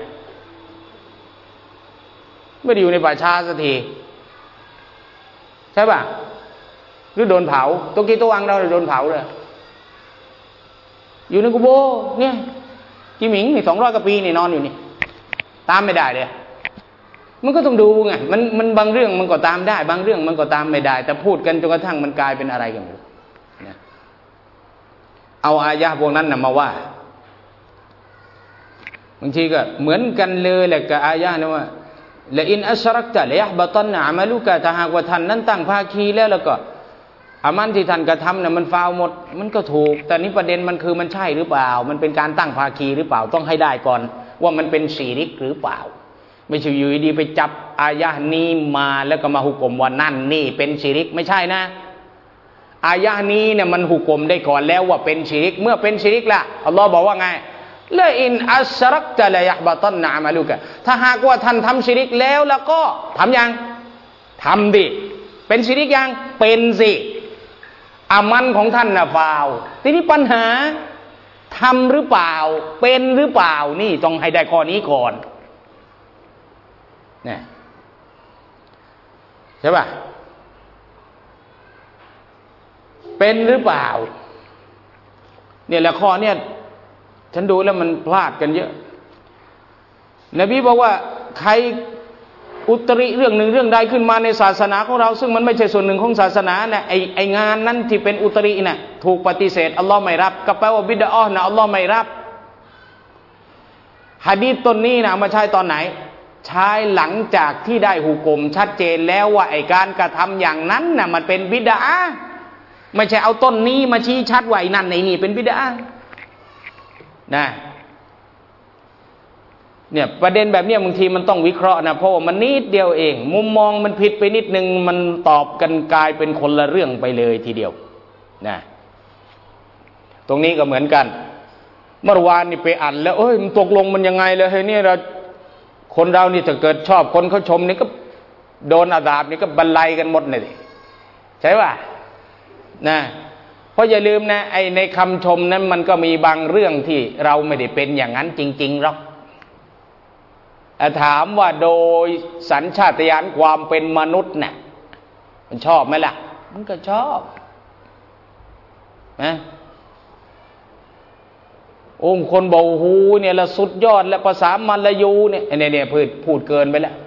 ไม่ได้อยู่ในป่าช้าสักทีใช่ป่ะหรือโดนเผาตัวกีตัววังเราโดนเผาเลยอยู่ในกุโบร์เนี่ยกิมิงนี่สองร้อยกว่าปีนี่นอนอยู่นี่ตามไม่ได้เลยมันก็ต้องดูไงมันมันบางเรื่องมันก็ตามได้บางเรื่องมันก็ตามไม่ได้แต่พูดกันจนกระทั่งมันกลายเป็นอะไรกันอยู่นะเอาอายะพวกนั้นนะมาว่าบางทีก็เหมือนกันเลยแหละกับอายะนะว่าละอินอัชรักตะละยะห์บะตันอะมะลุกะถ้าหากว่าท่านนั้นตั้งภาคีแล้วแล้วก็อามันที่ท่านกระทำน่ะมันฟาวหมดมันก็ถูกแต่นี้ประเด็นมันคือมันใช่หรือเปล่ามันเป็นการตั้งภาคีหรือเปล่าต้องให้ได้ก่อนว่ามันเป็นชิริกหรือเปล่าไม่ใช่อยู่ดีไปจับอายะนี้มาแล้วก็มาหุกมว่านั่นนี่เป็นชิริกไม่ใช่นะอายะนี้เนี่ยมันหุกมได้ก่อนแล้วว่าเป็นชิริกเมื่อเป็นชิริกละอัลลอฮ์บอกว่าไงละอินอัชรักตะละยะห์บะตันอะมะลุกะถ้าหากว่าท่านทำชิริกแล้วแล้วก็ทำยังทำดิเป็นชิริกยังเป็นสิอามันของท่านน่ะฟาวทีนี้ปัญหาทำหรือเปล่าเป็นหรือเปล่านี่ต้องให้ได้ข้อนี้ก่อนเนี่ยใช่ป่ะเป็นหรือเปล่าเนี่ยแหละข้อเนี่ยฉันดูแล้วมันพลาดกันเยอะนบีบอกว่าใครอุตริเรื่องหนึ่งเรื่องใดขึ้นมาในศาสนาของเราซึ่งมันไม่ใช่ส่วนหนึ่งของศาสนาเนี่ยไอไองานนั้นที่เป็นอุตริน่ะถูกปฏิเสธอัลลอฮ์ไม่รับก็แปลว่าบิดอะห์นะอัลลอฮ์ไม่รับหะดีษต้นนี้นะเอามาใช้ตอนไหนใช้หลังจากที่ได้หุกมชัดเจนแล้วว่าไอการกระทำอย่างนั้นน่ะมันเป็นบิดอะห์ไม่ใช่เอาต้นนี้มาชี้ชัดว่าไอ้นั่นไอ้นี่เป็นบิดอะห์นะเนี่ยประเด็นแบบนี้บางทีมันต้องวิเคราะห์นะเพราะว่ามันนิดเดียวเองมุมมองมันผิดไปนิดนึงมันตอบกันกลายเป็นคนละเรื่องไปเลยทีเดียวนะตรงนี้ก็เหมือนกันเมื่อวานนี่ไปอ่านแล้วเอ้ยมันตกลงมันยังไงเลยเฮ้ยนี่เราคนเรานี่ถ้าเกิดชอบคนเขาชมนี่ก็โดนอาดาบนี่ก็บรรลัยกันหมดเลยใช่ป่ะนะเพราะอย่าลืมนะไอในคำชมนั้นมันก็มีบางเรื่องที่เราไม่ได้เป็นอย่างนั้นจริงๆหรอกถามว่าโดยสัญชาตญาณความเป็นมนุษย์เนี่ยมันชอบไหมล่ะมันก็ชอบนะโอ้คนบอกหูเนี่ยละสุดยอดและภาษามัลายูเนี่ยเนี่ยเนี่ยพูดพูดเกินไปแล้ว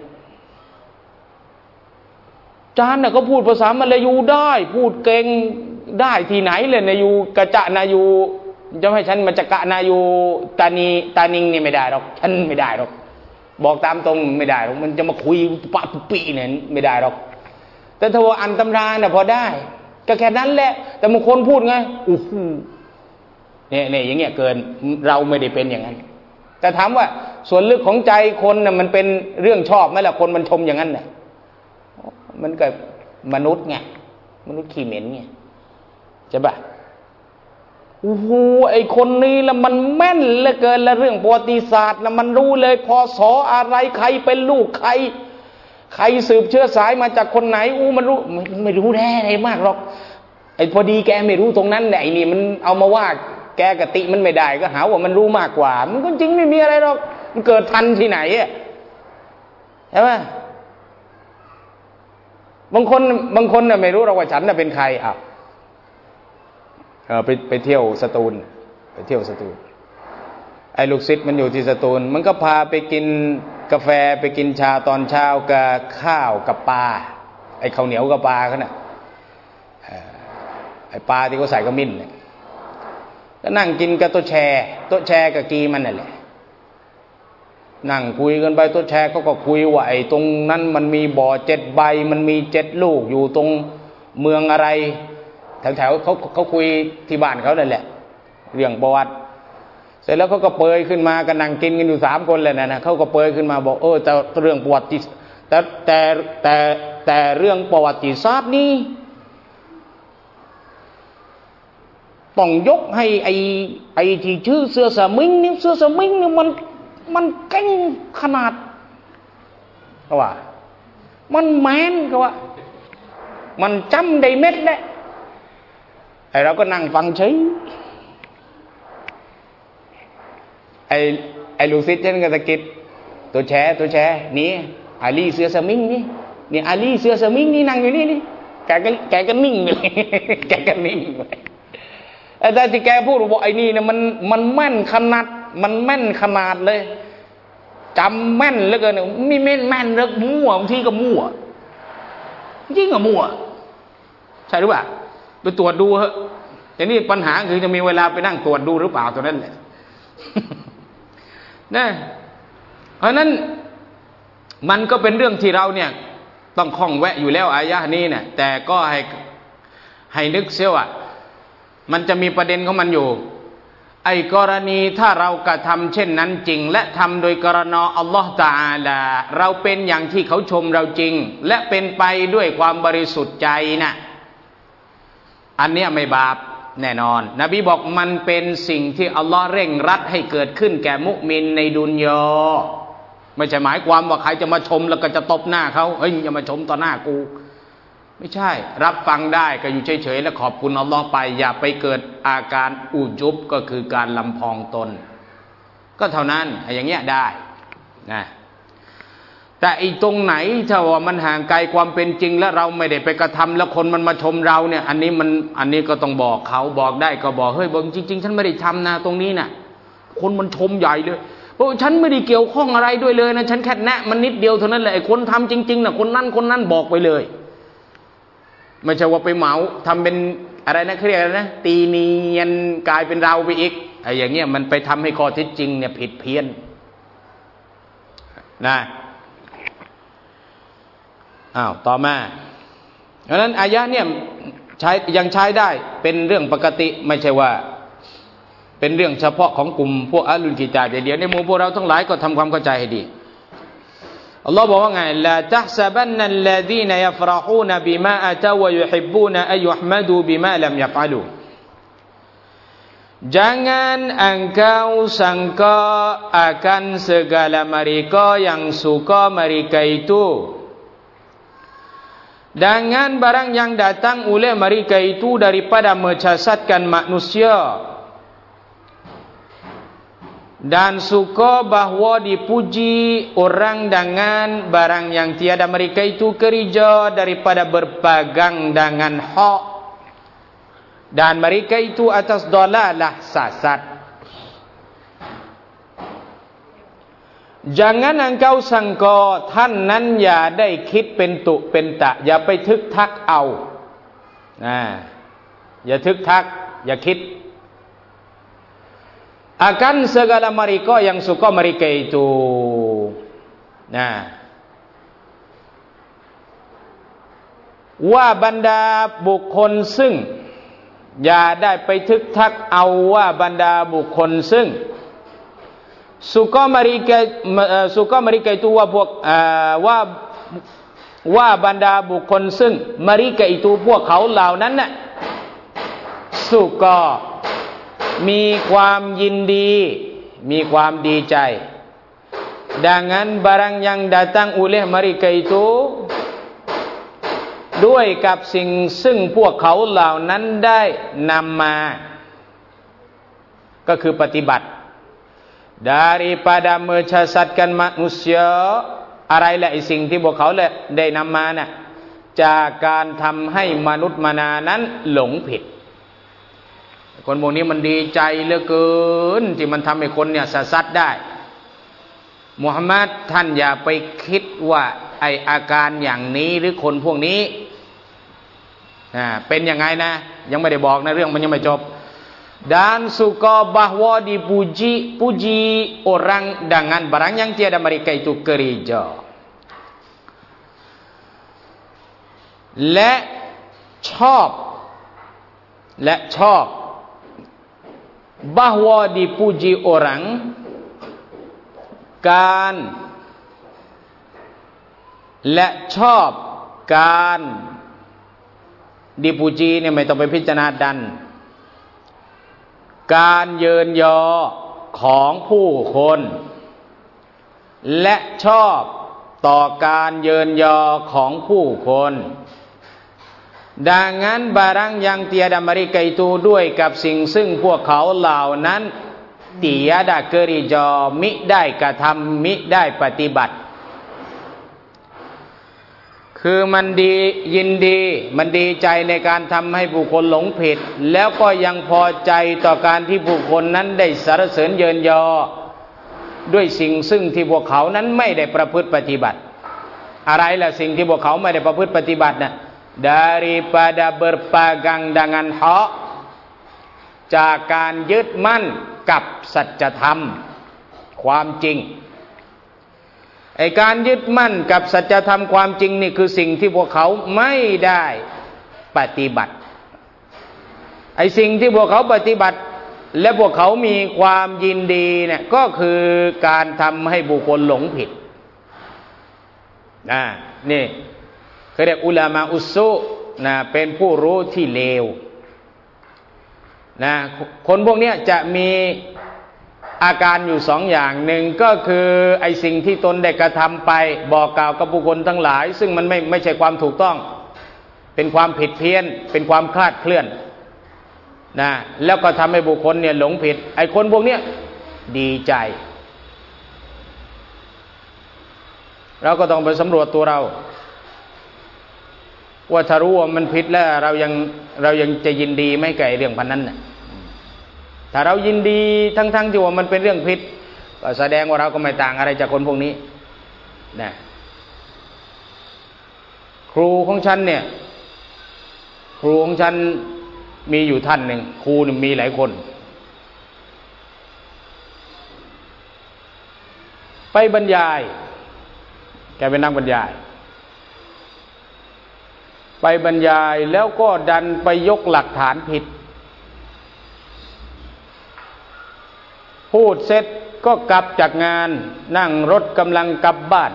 จานน่ะก็พูดภาษามัลายูได้พูดเก่งได้ที่ไหนเลยนายูกะจะนายูจะให้ฉันมาจะกะนายูตานีตานิงนี่ไม่ได้หรอกฉันไม่ได้หรอกบอกตามตรงไม่ได้หรอกมันจะมาคุยปะปุปีเนี่ยไม่ได้หรอกแต่ถ้าว่าอันตำราเนี่ยพอได้ก็แค่นั้นแหละแต่บางคนพูดไงอู้หูเนี่ยเนี่ยอย่างเงี้ยเกินเราไม่ได้เป็นอย่างนั้นแต่ถามว่าส่วนลึกของใจคนน่ะมันเป็นเรื่องชอบไหมล่ะคนมันชมอย่างนั้นน่ะมันก็มนุษย์ไงมนุษย์ขี้เหม็นไงใช่ปะโอ้โหไอคนนี้ละมันแม่นเหลือเกินละเรื่องประวัติศาสตร์ละมันรู้เลยพศอะไรใครเป็นลูกใครใครสืบเชื้อสายมาจากคนไหนอู้มันรู้ไม่ไม่รู้แน่อะไรมากหรอกไอพอดีแกไม่รู้ตรงนั้นแหละไอนี่มันเอามาว่าแกกติมันไม่ได้ก็หาว่ามันรู้มากกว่ามันก็จริงไม่มีอะไรหรอกมันเกิดทันที่ไหนอ่ะใช่ไหมบางคนบางคนน่ะไม่รู้หรอกว่าฉันน่ะเป็นใครอ่ะเออไปไปเที่ยวสตูลไปเที่ยวสตูลไอ้ลูกศิษย์มันอยู่ที่สตูลมันก็พาไปกินกาแฟไปกินชาตอนเช้ากับข้าวกับปลาไอ้ข้าวเหนียวกับปลาเขาน่ะไอ้ปลาที่เขาใส่กระมิ้นเนี่ยก็นั่งกินกับโต๊ะแชร์โต๊ะแชร์กับกีมันนั่นแหละนั่งคุยกันไปโต๊ะแชร์เขาก็คุยว่าไอ้ตรงนั้นมันมีบ่อเจ็ดใบมันมีเจ็ดลูกอยู่ตรงเมืองอะไรแถวๆเขาเขาคุยที่บ้านเขานั่นแหละเรื่องประวัติเสร็จแล้วเขาก็เปยขึ้นมากันนั่งกินกันอยู่สามคนเลยนะนะเขาก็เปยขึ้นมาบอกเออแต่เรื่องประวัติแต่แต่แต่แต่เรื่องประวัติศาสตร์นี่ต้องยกให้ไอ้ไอ้ที่ชื่อเสือสมิงนี่เสือสมิงนี่มันมันเก่งขนาดเขาว่ามันแมนเขาว่ามันจำได้เม็ดแหละไอ้เราก็นั่งฟังเฉยไอ้ไอ้ลูกศิษย์ฉันก็ตะกิดตัวแชร์ตัวแชร์นี่อาลีเสือสมิงนี่นี่อาลีเสือสมิงนี่นั่งอยู่นี่นี่แกก็แกก็นิ่งเลยแกก็นิ่งเลยแต่ที่แกพูดว่าไอ้นี่เนี่ยมันมันแม่นขนาดมันแม่นขนาดเลยจำแม่นเหลือเกินไม่แม่นแม่นแล้วมั่วบางทีก็มั่วยิ่งกว่ามั่วใช่หรือเปล่าไปตรวจดูเหอะแต่นี่ปัญหาคือจะมีเวลาไปนั่งตรวจดูหรือเปล่าตัวนั้นแหละนะเพราะนั้นมันก็เป็นเรื่องที่เราเนี่ยต้องคล่องแวะอยู่แล้วอายะนี้เนี่ยแต่ก็ให้ให้นึกเสียว่ามันจะมีประเด็นของมันอยู่ไอ้กรณีถ้าเรากระทำเช่นนั้นจริงและทำโดยกรณาอัลลอฮฺตะอาลาเราเป็นอย่างที่เขาชมเราจริงและเป็นไปด้วยความบริสุทธิ์ใจนะอันเนี้ยไม่บาปแน่นอนนบีบอกมันเป็นสิ่งที่อัลลอฮ์เร่งรัดให้เกิดขึ้นแก่มุมินในดุนยาไม่ใช่หมายความว่าใครจะมาชมแล้วก็จะตบหน้าเขาเฮ้ยอย่ามาชมต่อหน้ากูไม่ใช่รับฟังได้ก็อยู่เฉยๆและขอบคุณอัลลอฮ์ไปอย่าไปเกิดอาการอุจุบก็คือการลำพองตนก็เท่านั้นอย่างเงี้ยได้นะแต่อีตรงไหนถ้าว่ามันห่างไกลความเป็นจริงและเราไม่ได้ไปกระทำแล้วคนมันมาชมเราเนี่ยอันนี้มันอันนี้ก็ต้องบอกเขาบอกได้ก็บอกเฮ้ยบอกจริงๆฉันไม่ได้ทำนะตรงนี้น่ะคนมันชมใหญ่เลยเพราะฉันไม่ได้เกี่ยวข้องอะไรด้วยเลยนะฉันแค่แนะมันนิดเดียวเท่านั้นแหละไอ้คนทำจริงๆน่ะคนนั้นคนนั้นบอกไปเลยไม่ใช่ว่าไปเหมาทำเป็นอะไรนะเขาเรียกอะไรนะตีเนียนกลายเป็นเราไปอีกไอ้อย่างเงี้ยมันไปทำให้ข้อเท็จจริงเนี่ยผิดเพี้ยนนะอ้าวต่อมาเพราะนั้นอายะเนี่ยใช้ยังใช้ได้เป็นเรื่องปกติไม่ใช่ว่าเป็นเรื่องเฉพาะของกลุ่มพวกอัลลุลกิตาบเดี๋ยวในหมู่พวกเราทั้งหลายก็ทำความเข้าใจให้ดีอัลลอฮ์บอกว่าไงลาตัฮซะบันนัลลซีนยัฟรหูนบิมาอะตาวะยุฮิบบูนอัยยุฮมดูบิมาลัมยัฟอะลูJangan engkau sangka akan segala mereka yang suka mereka itu dengan barang yang datang oleh mereka itu daripada mencasatkan manusia dan suka bahawa dipuji orang dengan barang yang tiada mereka itu kerja daripada berpegang dengan hak dan mereka itu atas dalalah sesat. Jangan engkau sangka ท่านนั้นอย่าได้คิดเป็นตุเป็นตะอย่าไปทึกทักเอานะอย่าทึกทักอย่าคิด akan segala mereka yang suka mereka itu nah ว่าบรรดาบุคคลซึ่งอย่าได้ไปทึกทักเอาว่าบรรดาบุคคลซึ่งสุกมริกาสุกมริกาitu ว่าพวกว่าว่าบรรดาบุคคลซึ่งมริกาitu พวกเขาเหล่านั้นน่ะสุกมีความยินดีมีความดีใจ dengan barang yang datang oleh mereka itu ด้วยกับสิ่งซึ่งพวกเขาเหล่านั้นได้นำมาก็คือปฏิบัติ daripada menyesatkan manusia อะไรแหละไอ้สิ่งที่พวกเขาได้นำมาน่ะจากการทำให้มนุษย์มนานั้นหลงผิดคนพวกนี้มันดีใจเหลือเกินที่มันทำให้คนเนี่ยสะสัดได้มุฮัมมัดท่านอย่าไปคิดว่าไออาการอย่างนี้หรือคนพวกนี้อ่าเป็นยังไงนะยังไม่ได้บอกนะเรื่องมันยังไม่จบ dan suka bahwa dipuji puji orang dengan barang yang tiada mereka itu gereja และชอบและชอบ bahwa dipuji orang การและชอบการdipujiเนี่ยไม่ต้องไปพิจารณาดันการเยินยอของผู้คนและชอบต่อการเยินยอของผู้คนดังนั้น barang yang tiada mereka itu ด้วยกับสิ่งซึ่งพวกเขาเหล่านั้น tiada gereja มิได้กระทำมิได้ปฏิบัติคือมันดียินดีมันดีใจในการทำให้ผู้คนหลงผิดแล้วก็ยังพอใจต่อการที่ผู้คนนั้นได้สรรเสริญเยินยอด้วยสิ่งซึ่งที่พวกเขานั้นไม่ได้ประพฤติปฏิบัติอะไรล่ะสิ่งที่พวกเขาไม่ได้ประพฤติปฏิบัตินะ daripada berpegang dengan hak จากการยึดมั่นกับสัจธรรมความจริงไอ้การยึดมั่นกับสัจธรรมความจริงนี่คือสิ่งที่พวกเขาไม่ได้ปฏิบัติไอ้สิ่งที่พวกเขาปฏิบัติและพวกเขามีความยินดีเนี่ยก็คือการทำให้บุคคลหลงผิดอ่านี่เขาเรียกอุลามะอุสซุนะเป็นผู้รู้ที่เลวนะคนพวกนี้จะมีอาการอยู่สองอย่างหนึ่งก็คือไอ้สิ่งที่ตนได้กระทำไปบอกกล่าวกับบุคคลทั้งหลายซึ่งมันไม่ไม่ใช่ความถูกต้องเป็นความผิดเพี้ยนเป็นความคลาดเคลื่อนนะแล้วก็ทำให้บุคคลเนี่ยหลงผิดไอ้คนพวกเนี้ยดีใจเราก็ต้องไปสำรวจตัวเราว่าถ้ารู้ว่ามันผิดแล้วเรายังเรายังจะยินดีไหมกับเรื่องพันนั้นน่ะถ้าเรายินดีทั้งๆที่ว่ามันเป็นเรื่องผิดก็แสดงว่าเราก็ไม่ต่างอะไรจากคนพวกนี้นะครูของฉันเนี่ยครูของฉันมีอยู่ท่านหนึ่งครูนี่มีหลายคนไปบรรยายแกเป็นนักบรรยายไปบรรยายแล้วก็ดันไปยกหลักฐานผิดพูดเสร็จก็กลับจากงานนั่งรถกำลังกลับบ้าน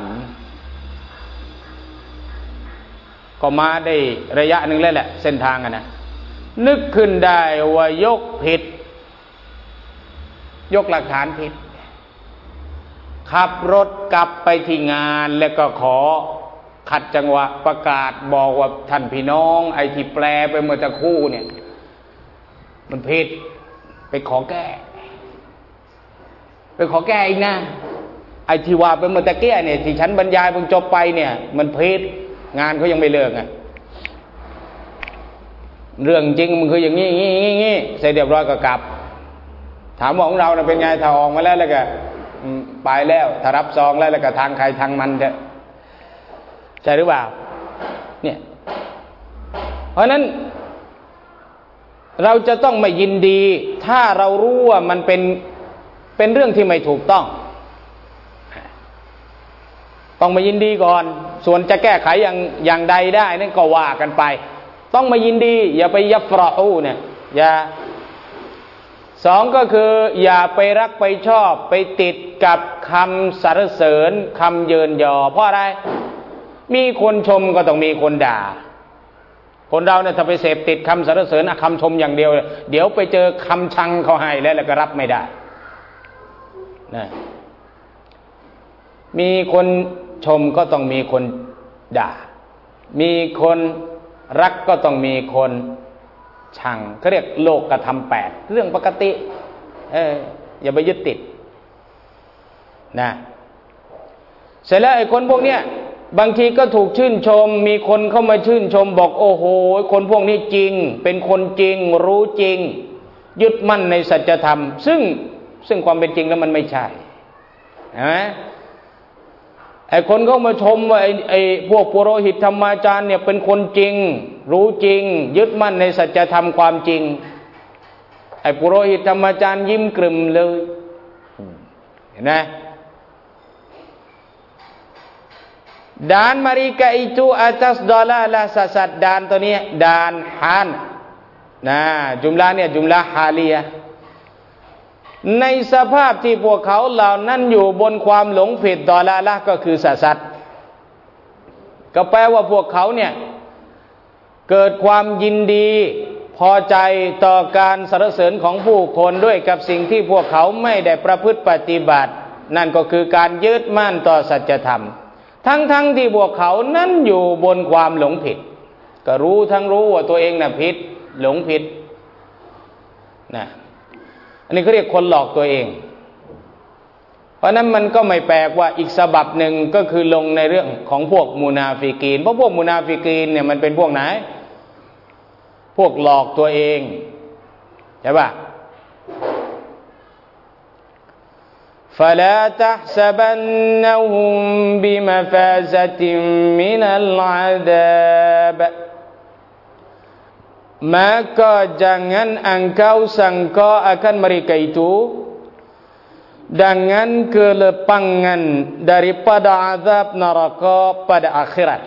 ก็มาได้ระยะหนึ่งแล้วแหละเส้นทางอะนะนึกขึ้นได้ว่ายกผิดยกหลักฐานผิดขับรถกลับไปที่งานแล้วก็ขอขัดจังหวะประกาศบอกว่าท่านพี่น้องไอ้ที่แปลไปเมื่อตะครู่เนี่ยมันผิดไปขอแก้ไปขอแก้อีกนะไอ้ที่ว่าไปเมื่อตะเกียเนี่ยที่ฉันบรรยายเพิ่งจบไปเนี่ยมันผิดงานเขายังไม่เลิกอ่ะเรื่องจริงมันคืออย่างนี้งี้งี้งี้เสร็จเรียบร้อยก็กลับถามว่าของเราเนี่ยเป็นไงถ้าออกมาแล้วแล้วก็ไปแล้วถ้ารับซองแล้วแล้วก็ทางใครทางมันจะใช่หรือเปล่าเนี่ยเพราะนั้นเราจะต้องไม่ยินดีถ้าเรารู้ว่ามันเป็นเป็นเรื่องที่ไม่ถูกต้องต้องมายินดีก่อนส่วนจะแก้ไขอย่างอย่างใดได้นั่นก็ว่ากันไปต้องมายินดีอย่าไปยัฟรออูเนี่ยอย่าสองก็คืออย่าไปรักไปชอบไปติดกับคำสรรเสริญคำเยินยอเพราะอะไรมีคนชมก็ต้องมีคนด่าคนเราเนี่ยถ้าไปเสพติดคำสรรเสริญคำชมอย่างเดียวเดี๋ยวไปเจอคำชังเขาให้แล้วแล้วก็รับไม่ได้นะมีคนชมก็ต้องมีคนด่ามีคนรักก็ต้องมีคนชังเขาเรียกโลกกระทำแปดเรื่องปกติเอออย่าไปยึดติดนะเสร็จแล้วไอ้คนพวกเนี้ยบางทีก็ถูกชื่นชมมีคนเข้ามาชื่นชมบอกโอ้โหคนพวกนี้จริงเป็นคนจริงรู้จริงยึดมั่นในสัจธรรมซึ่งซึ่งความเป็นจริงแล้วมันไม่ใช่เห็นไหมไอ้คนก็มาชมว่าไอ้ไอ้พวกปุโรหิตธรรมาจารย์เนี่ยเป็นคนจริงรู้จริงยึดมั่นในสัจธรรมความจริงไอ้ปุโรหิตธรรมาจารย์ยิ้มกริ่มเลยเห็นไหมด่านมาริกาitu atas dalalah sesatด่านตัวนี้ด่านฮานนะจุมลาเนี่ยจุมลาฮาลียะในสภาพที่พวกเขาเหล่านั้นอยู่บนความหลงผิดดอลาละก็คือสสัตก็แปลว่าพวกเขาเนี่ยเกิดความยินดีพอใจต่อการสรรเสริญของผู้คนด้วยกับสิ่งที่พวกเขาไม่ได้ประพฤติปฏิบัตินั่นก็คือการยึดมั่นต่อสัจธรรมทั้งๆ ท, ที่พวกเขานั้นอยู่บนความหลงผิดก็รู้ทั้งรู้ว่าตัวเองน่ะผิดหลงผิดนะอันนี้เขาเรียกคนหลอกตัวเองเพราะนั้นมันก็ไม่แปลกว่าอีกฉบับหนึ่งก็คือลงในเรื่องของพวกมุนาฟิกีนเพราะพวกมุนาฟิกีนเนี่ยมันเป็นพวกไหนพวกหลอกตัวเองใช่ป่ะ فلا تحسبنهم بمفازة من العذاب maka jangan engkau sangka akan mereka itu dengan kelepangan daripada azab neraka pada akhirat.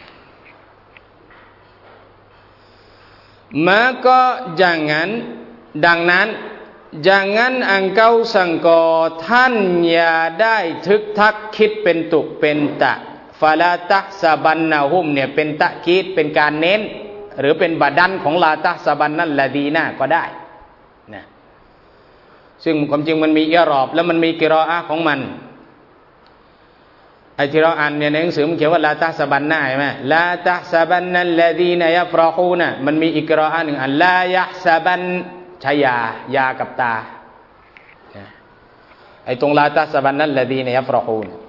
Maka jangan, ดังนั้น jangan engkau sangka ท่านอย่าได้ทึกทักคิดเป็นตุเป็นตะ fala tahsabannahum เนี่ยเป็นตะคีดเป็นการเน้นหรือเป็นบาดันของลาตะซะบันนั่นละดีน่าก็ได้นะซึ่งความจริงมันมีอิรอบแล้วมันมีกิรออะห์ของมันไอ้ที่เราอ่านเนี่ยในหนังสือมันเขียนว่าลาตะซะบันน่าใช่ไหมลาตะซะบันนัลลดีนยัฟรอฮูนะมันมีอีกกิรออะห์หนึ่งอันลายะซะบันชยายากับตาไอ้ตรงลาตะซะบันนัลลดีนยัฟรอฮูน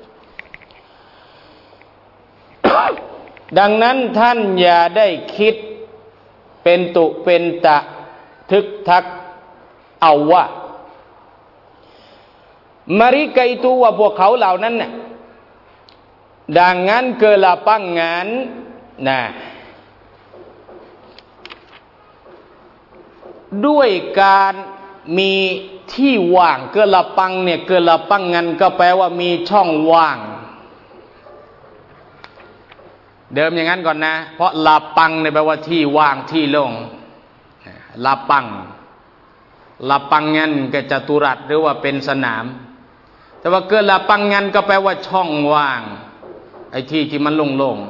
ดังนั้นท่านอย่าได้คิดเป็นตุเป็นตะทึกทักเอาว่า mereka itu ว่าพวกเขาเหล่านั้นน่ะ dengan kelapangan นะด้วยการมีที่ว่างเกลาปังเนี่ยเกลาปังงันก็แปลว่ามีช่องว่างเดิมอย่างนั้นก่อนนะเพราะลาปังเนี่ยแปลว่าที่ว่างที่โล่งลาปังลาปังงันก็จัตุรัสหรือว่าเป็นสนามแต่ว่าเกิดลาปังงันก็แปลว่าช่องว่างไอ้ที่ที่มันโล่ง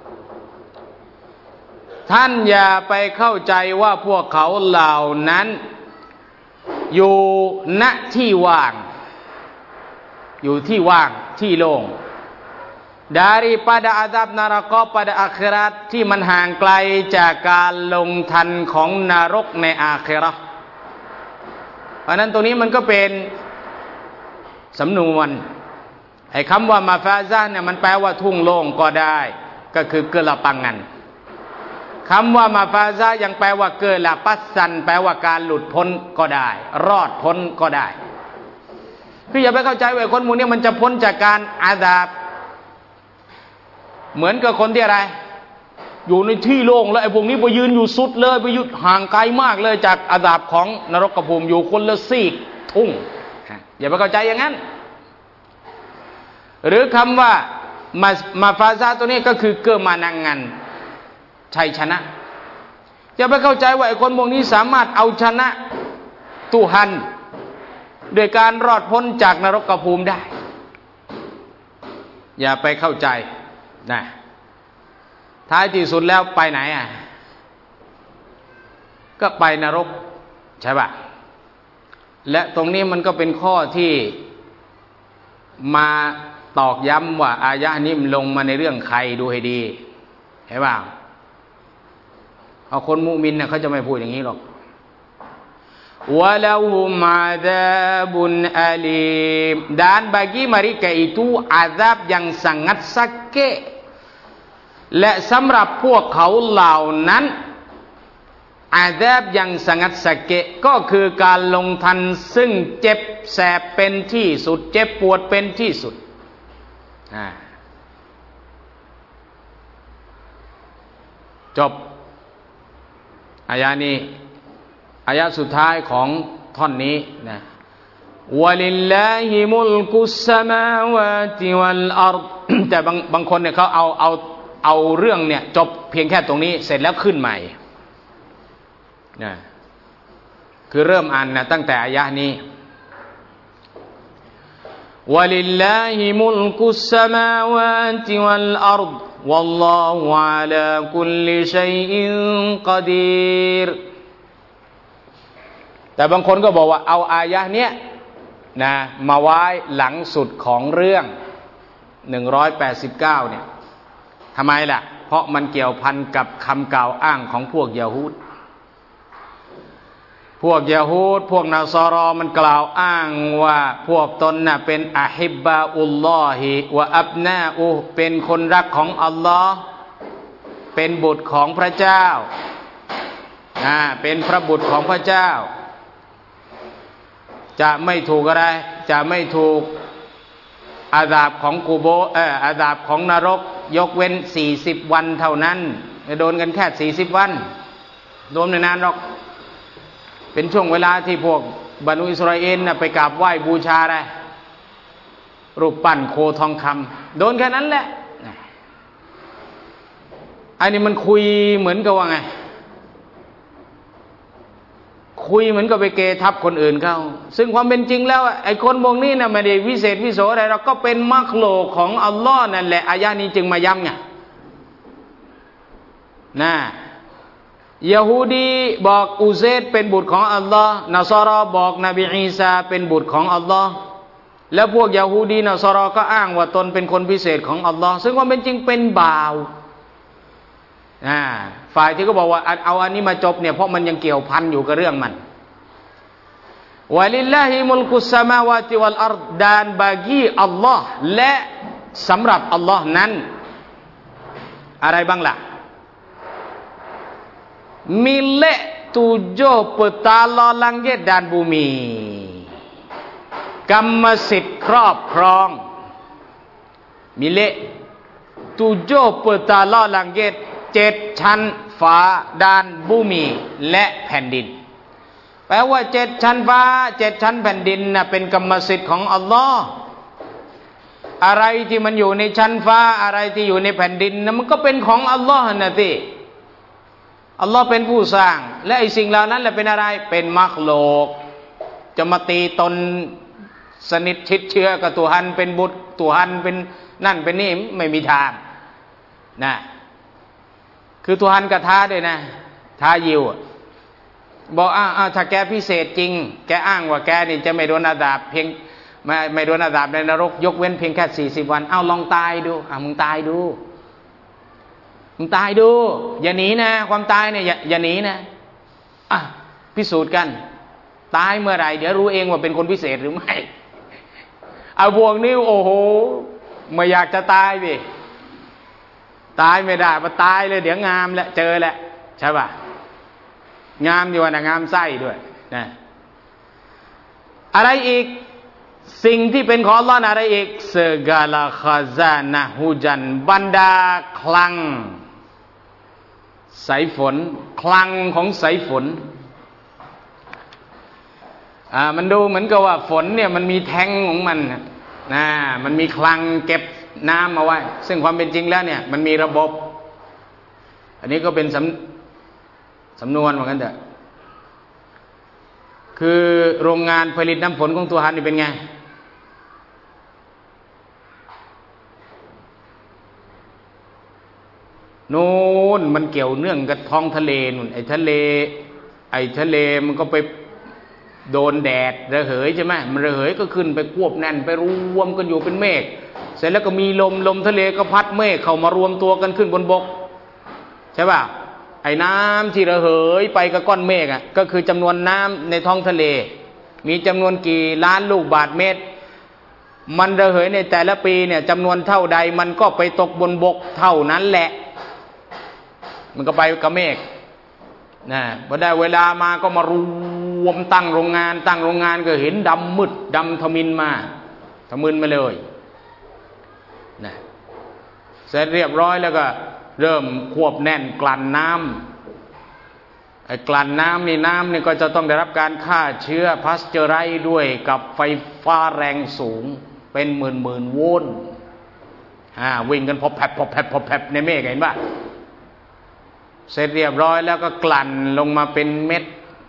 ๆท่านอย่าไปเข้าใจว่าพวกเขาเหล่านั้นอยู่ณที่ว่างอยู่ที่ว่างที่โล่งdaripada azab neraka pada akhirat ที่มันห่างไกลจากการลงทันของนรกในอาคิเราะห์เพราะนั้นตรงนี้มันก็เป็นสำนวนไอ้คำว่ามาฟาซะเนี่ยมันแปลว่าทุ่งโล่งก็ได้ก็คือเกลาปังงันคำว่ามาฟาซะยังแปลว่าเกลาปัสซันแปลว่าการหลุดพ้นก็ได้รอดพ้นก็ได้คืออย่าไปเข้าใจว่าคนหมู่นี้มันจะพ้นจากการอาซาบเหมือนกับคนที่อะไรอยู่ในที่โล่งแล้วไอ้พวกนี้ไปยืนอยู่สุดเลยไปยืนห่างไกลมากเลยจากอาซาบของนรกภูมิอยู่คนละซีกทุ่งอย่าไปเข้าใจอย่างนั้นหรือคำว่ามามาฟาซาตัวนี้ก็คือเกื้อมานังงันชัยชนะอย่าไปเข้าใจว่าไอ้คนพวกนี้สามารถเอาชนะตุฮันโดยการรอดพ้นจากนรกภูมิได้อย่าไปเข้าใจนะท้ายที่สุดแล้วไปไหนอ่ะก็ไปนรกใช่ป่ะและตรงนี้มันก็เป็นข้อที่มาตอกย้ำว่าอายะนี้มันลงมาในเรื่องใครดูให้ดีเห็นป่ะเอาคนมุมินเนี่ยเขาจะไม่พูดอย่างนี้หรอกวะลาฮุมอาซาบุนอาลีม dan bagi mereka itu azab yang sangat sakit และสำหรับพวกเขาเหล่านั้นอาซาบยังสังัดสะเกะก็คือการลงทันซึ่งเจ็บแสบเป็นที่สุดเจ็บปวดเป็นที่สุดจบอายะนี้อายะสุดท้ายของท่อนนี้นะวะลิลลาฮิมุลกุสสมาวาติวัลอัรฎ แต่บางบางคนเนี่ยเขาเอาเอาเอาเรื่องเนี่ยจบเพียงแค่ตรงนี้เสร็จแล้วขึ้นใหม่นะคือเริ่มอ่านนะตั้งแต่อายะนี้วะลิลลาฮิมุลกุสสมาวาติวัลอัรฎ วัลลอฮุอะลาคุลลิชัยอินกอดีรแต่บางคนก็บอกว่าเอาอายะเนี้ยนะมาไว้หลังสุดของเรื่องหนึ่งร้อยแปดสิบเก้าเนี่ยทำไมล่ะเพราะมันเกี่ยวพันกับคำกล่าวอ้างของพวกยะฮูดพวกยะฮูดพวกนาซอรอมันกล่าวอ้างว่าพวกตนน่ะเป็นอะฮิบบาอุลลอฮิวะอับนาอูเป็นคนรักของอัลลอฮ์เป็นบุตรของพระเจ้าอ่าเป็นพระบุตรของพระเจ้าจะไม่ถูกอะไรจะไม่ถูกอาดาบของกูโบเอออาดาบของนรกยกเว้นสี่สิบวันเท่านั้นโดนกันแค่สี่สิบวันโดนไม่นานหรอกเป็นช่วงเวลาที่พวกบรรดาอิสราเอลน่ะไปกราบไหว้บูชาอะไรรูปปั้นโคทองคำโดนแค่นั้นแหละอันนี้มันคุยเหมือนกับว่าไงคุยเหมือนกับไปเกทับคนอื่นเขาซึ่งความเป็นจริงแล้วไอ้คนพวกนี้นะไม่ได้วิเศษวิโสอะไรเราก็เป็นมักโลกของอัลลอฮ์นั่นแหละอายะนี้จึงมาย้ำไงนะยะฮูดีบอกอุเซรเป็นบุตรของอัลลอฮ์นัสรอบอกนบีอีสาเป็นบุตรของอัลลอฮ์แล้วพวกยะฮูดีนัสรอก็อ้างว่าตนเป็นคนพิเศษของอัลลอฮ์ซึ่งความเป็นจริงเป็นบ่าวอ่าฝ่ายที่ก็บอกว่าเอาอันนี้มาจบเนี่ยเพราะมันยังเกี่ยวพันอยู่กับเรื่องมันวะลิลลาฮิมุลกุสสมาวาติวัลอัรฎดานบากีอัลลอฮ์และสำหรับอัลลอฮ์นั้นอะไรบ้างล่ะmilik tujuh petala langit dan bumi กรรมสิทธิ์ครอบครอง milik tujuh petala langit เจ็ดชั้นฟ้าด้านบุมีและแผ่นดินแปลว่าเจ็ดชั้นฟ้าเจ็ดชั้นแผ่นดินน่ะเป็นกรรมสิทธิ์ของอัลลอฮ์อะไรที่มันอยู่ในชั้นฟ้าอะไรที่อยู่ในแผ่นดินน่ะมันก็เป็นของอัลลอฮ์นะสิอัลลอฮ์เป็นผู้สร้างและไอ้สิ่งเหล่านั้นแหละเป็นอะไรเป็นมักโลกจะมาตีตนสนิทชิดเชื้อกับตัวฮันเป็นบุตรตัวฮันเป็นนั่นเป็นนี่ไม่มีทางนะคือตัวฮันกระท้าด้วยนะท้ายิวบอกอ้าวถ้าแกพิเศษจริงแกอ้างว่าแกนี่จะไม่โดนอาดาบเพียงไม่ไม่โดนอาดาบในนรกยกเว้นเพียงแค่สี่สิบวันเอาลองตายดูอ่ะมึงตายดูมึงตายดูอย่าหนีนะความตายเนี่ยอย่าอย่าหนีนะอ่ะพิสูจน์กันตายเมื่อไหร่เดี๋ยวรู้เองว่าเป็นคนพิเศษหรือไม่เอาพวกนี้โอ้โหไม่อยากจะตายดิตายไม่ได้มาตายเลยเดี๋ยวงามแล้วเจอแหละใช่ป่ะงามดีว่านะงามไส้ด้วยนะอะไรอีกสิ่งที่เป็นของอัลเลาะห์อะไรอีก segala khazanah hujan บรรดาคลังสายฝนคลังของสายฝนอ่ามันดูเหมือนกับว่าฝนเนี่ยมันมีแทงของมันนะมันมีคลังเก็บน้ำเอาไว้ซึ่งความเป็นจริงแล้วเนี่ยมันมีระบบอันนี้ก็เป็นสำสำนวนเหมือนกันเถอะคือโรงงานผลิตน้ำฝนของตัวฮันนี่เป็นไงนู่นมันเกี่ยวเนื่องกับท้องทะเลนู่นไอ้ทะเลไอ้ทะเลมันก็ไปโดนแดดระเหยใช่ไหมมันระเหยก็ขึ้นไปควบแน่นไปรวมกันอยู่เป็นเมฆเสร็จแล้วก็มีลมลมทะเลก็พัดเมฆเข้ามารวมตัวกันขึ้นบนบกใช่ป่ะไอ้น้ำที่ระเหยไปกับก้อนเมฆอ่ะก็คือจำนวนน้ำในท้องทะเลมีจำนวนกี่ล้านลูกบาศก์เมตรมันระเหยในแต่ละปีเนี่ยจำนวนเท่าใดมันก็ไปตกบนบกเท่านั้นแหละมันก็ไปกับเมฆนะพอได้เวลามาก็มารวมตั้งโรงงานตั้งโรงงานก็เห็นดำมืดดำทมินมาทมินมาเลยนะเสร็จเรียบร้อยแล้วก็เริ่มควบแน่นกลั่นน้ำไอ้กลั่นน้ำนี่น้ำนี่ก็จะต้องได้รับการฆ่าเชื้อพาสเจอไรซ์ด้วยกับไฟฟ้าแรงสูงเป็นหมื่นหมื่นโวลต์อ่าวิ่งกันพอแผบพอแผบพอแผบในเมฆเห็นป่ะเสร็จเรียบร้อยแล้วก็กลั่นลงมาเป็นเม็ด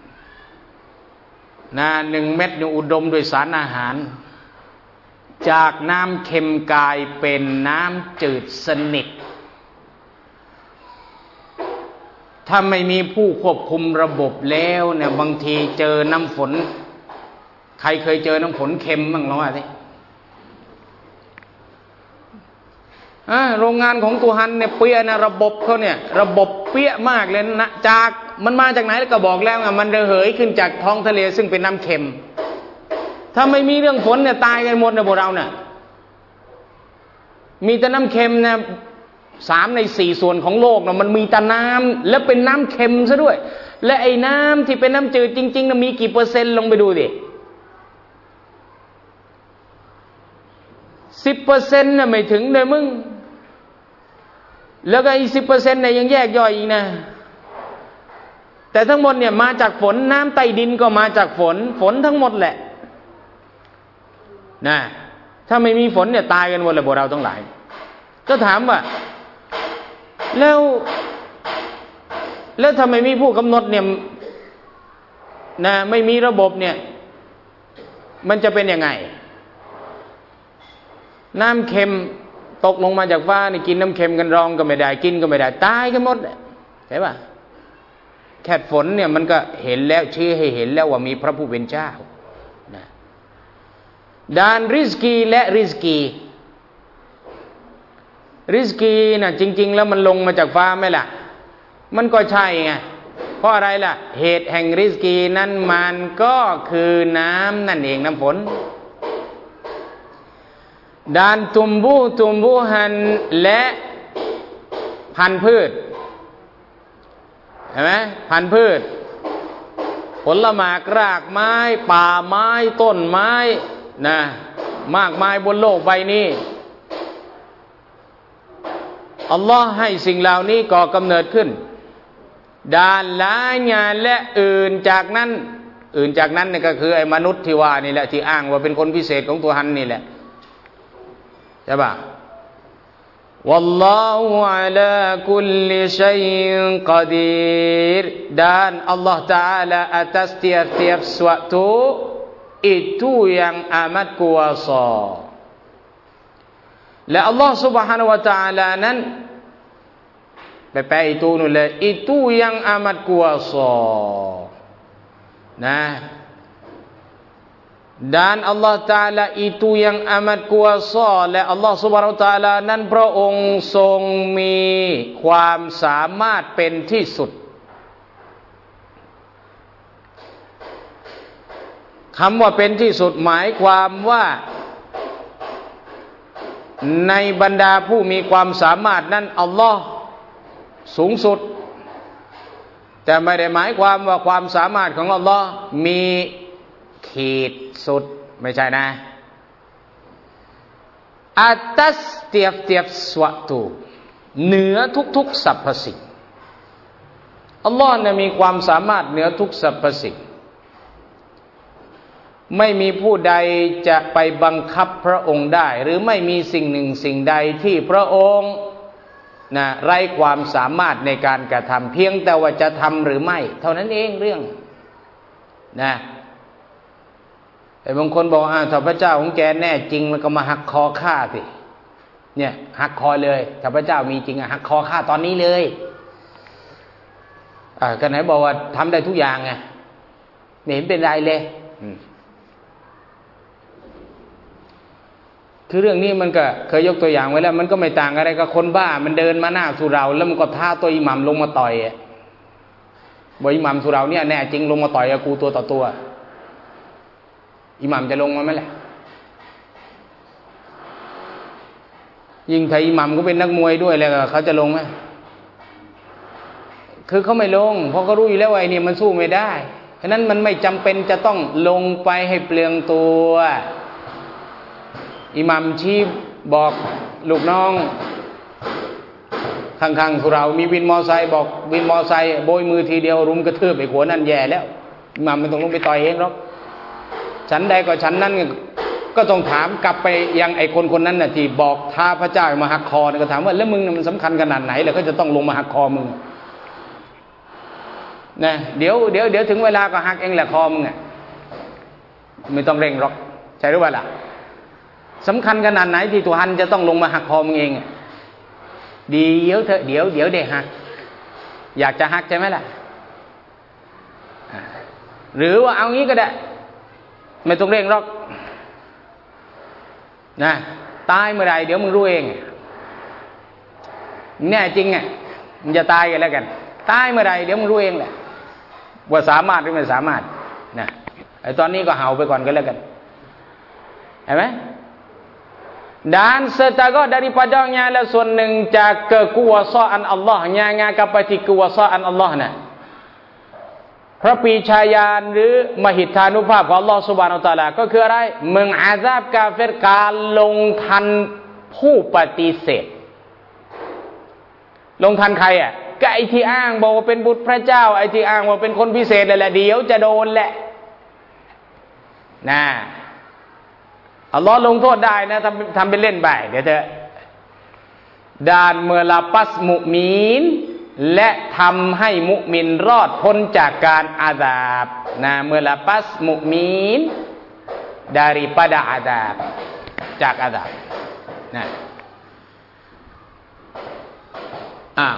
นะหนึ่งเม็ดนี่อุดมด้วยสารอาหารจากน้ำเค็มกลายเป็นน้ำจืดสนิทถ้าไม่มีผู้ควบคุมระบบแล้วเนี่ยบางทีเจอน้ำฝนใครเคยเจอน้ำฝนเค็มบ้างลองว่าสิอ่าโรงงานของตุฮันเนี่ยเปี้ยนะระบบเขาเนี่ยระบบเปี้ยมากเลยนะจากมันมาจากไหนแล้วก็บอกแล้วไงมันระเหยขึ้นจากท้องทะเลซึ่งเป็นน้ำเค็มถ้าไม่มีเรื่องฝนเนี่ยตายกันหมดนะพวกเราเนี่ยมีแต่น้ำเค็มนะสามในสี่ส่วนของโลกนะมันมีแต่น้ำและเป็นน้ำเค็มซะด้วยและไอ้น้ำที่เป็นน้ำจืดจริงๆนะมีกี่เปอร์เซ็นต์ลงไปดูดิสิบเปอร์เซ็นต์นะไม่ถึงเลยมึงแล้วก็อีกสิบเปอร์เซ็นต์เนี่ยยังแยกย่อยอีกนะแต่ทั้งหมดเนี่ยมาจากฝนน้ำใต้ดินก็มาจากฝนฝนทั้งหมดแหละนะถ้าไม่มีฝนเนี่ยตายกันหมดเลยพวกเราทั้งหลายก็ถามว่าแล้วแล้วทำไมมีผู้กำหนดเนี่ยนะไม่มีระบบเนี่ยมันจะเป็นยังไงน้ำเค็มตกลงมาจากฟ้านี่กินน้ำเค็มกันรองก็ไม่ได้กินก็ไม่ได้ตายกันหมดใช่ป่ะแค่ฝนเนี่ยมันก็เห็นแล้วชี้ให้เห็นแล้วว่ามีพระผู้เป็นเจ้านะด้านริสกีและริสกีริสกีน่ะจริงๆแล้วมันลงมาจากฟ้าไหมล่ะมันก็ใช่ไงเพราะอะไรล่ะเหตุแห่งริสกีนั้นมันก็คือน้ำนั่นเองน้ำฝนด้านตุมบูตุมบูหันและพันธุ์พืชเห็นไหมพันธุ์พืชผลหมากรากไม้ป่าไม้ต้นไม้นะมากมายบนโลกใบนี้อัลลอฮ์ให้สิ่งเหล่านี้ก่อกำเนิดขึ้นด้านหลายงานและอื่นจากนั้นอื่นจากนั้นนี่ก็คือไอ้มนุษย์ที่ว่านี่แหละที่อ้างว่าเป็นคนพิเศษของตัวฮันนี่แหละใช่ป่ะวัลลอฮุอะลาคุลชัยอินกอดีรdan Allah Taala atas tiap-tiap sesuatu itu yang amat kuasaและอัลลอฮ์ Subhanahu wa Taala นั้นแปลituนู่นเลย itu yang amat kuasa นะ dan Allah Taala itu yang amat kuasa และอัลลอฮ์ Subhanahu wa Taala นั้นพระองค์ทรงมีความสามารถเป็นที่สุดคำว่าเป็นที่สุดหมายความว่าในบรรดาผู้มีความสามารถนั้นอัลลอฮ์สูงสุดแต่ไม่ได้หมายความว่าความสามารถของอัลลอฮ์มีขีดสุดไม่ใช่นะ atas tiap-tiap suatu เหนือทุกๆสรรพสิ่งอัลลอฮ์เนี่ยมีความสามารถเหนือทุกสรรพสิ่งไม่มีผู้ใดจะไปบังคับพระองค์ได้หรือไม่มีสิ่งหนึ่งสิ่งใดที่พระองค์นะไร้ความสามารถในการกระทำเพียงแต่ว่าจะทำหรือไม่เท่านั้นเองเรื่องนะแต่บางคนบอกอ่าถ้าพระเจ้าของแกแน่จริงแล้วก็มาหักคอฆ่าสิเนี่ยหักคอเลยถ้าพระเจ้ามีจริงอ่ะหักคอฆ่าตอนนี้เลยอ่าก็ไหนบอกว่าทำได้ทุกอย่างไงไม่เห็นเป็นไรเลยคือเรื่องนี้มันก็เคยยกตัวอย่างไว้แล้วมันก็ไม่ต่างอะไรกับคนบ้ามันเดินมาหน้าสุเราแล้วมันก็ท้าตัวอิหมัมลงมาต่อยบอกอิหมัมสุเราเนี่ยแน่จริงลงมาต่อยกับกูตัวต่อตัวอิหมัมจะลงมาไหมล่ะยิ่งถ้าอิหมัมก็เป็นนักมวยด้วยแล้วเขาจะลงไหมคือเขาไม่ลงเพราะเขารู้อยู่แล้วว่าไอ้นี่มันสู้ไม่ได้ฉะนั้นมันไม่จำเป็นจะต้องลงไปให้เปลืองตัวอิหมัมชี้บอกลูกน้องข้างๆเรามีวินมอไซค์บอกวินมอไซค์โบยมือทีเดียวรุมกระทืบไอ้หัวนั่นแย่แล้วมาไม่ต้องลงไปต่อยเองหรอกฉันใดก็ฉันนั้นก็ต้องถามกลับไปยังไอ้คนคนนั้นน่ะที่บอกท้าพระเจ้ามาหักคอก็ถามว่าแล้วมึงมันสำคัญขนาดไหนแล้วก็จะต้องลงมาหักคอมึงนะเดี๋ยวเดี๋ยวเดี๋ยวถึงเวลาก็หักเองแหละคอมึงอ่ะไม่ต้องเร่งหรอกใช่หรือเปล่าล่ะสำคัญขนาดไหนที่ตัวฮันจะต้องลงมาหักคอมึงเองเดี๋ยวเถอะเดี๋ยวเดี๋ยวเดี๋ยวหักอยากจะหักใช่ไหมล่ะหรือว่าเอางี้ก็ได้ไม่ต้องเร่งหรอกนะตายเมื่อไรเดี๋ยวมึงรู้เองแน่จริงอ่ะมึงจะตายกันแล้วกันตายเมื่อไรเดี๋ยวมึงรู้เองแหละว่าสามารถหรือไม่สามารถนะไอ้ตอนนี้ก็เห่าไปก่อนก็แล้วกันเห็นไหมdan setago daripadanya adalah ส่วนหนึ่งจาก kekuasaan Allah งานงานกับไปที่ kekuasaan Allah นะพระปรีชาญาณหรือมหิทธานุภาพของ Allah Subhanahu Wa Taala ก็คืออะไรมึงอาซาบกาเฟรการลงทันผู้ปฏิเสธลงทันใครอ่ะก็ไอ้ที่อ้างบอกว่าเป็นบุตรพระเจ้าไอ้ที่อ้างว่าเป็นคนพิเศษนั่นแหละเดี๋ยวจะโดนแหละนะอัลลอฮ์ลงโทษได้นะทำทำเป็นเล่นไปเดี๋ยวเถอะด่านเมื่อละปัสมุมีนและทำให้มุมินรอดพ้นจากการอาซาบนะเมื่อละปัสมุมีน daripada azab จากอาซาบนะอ่ะ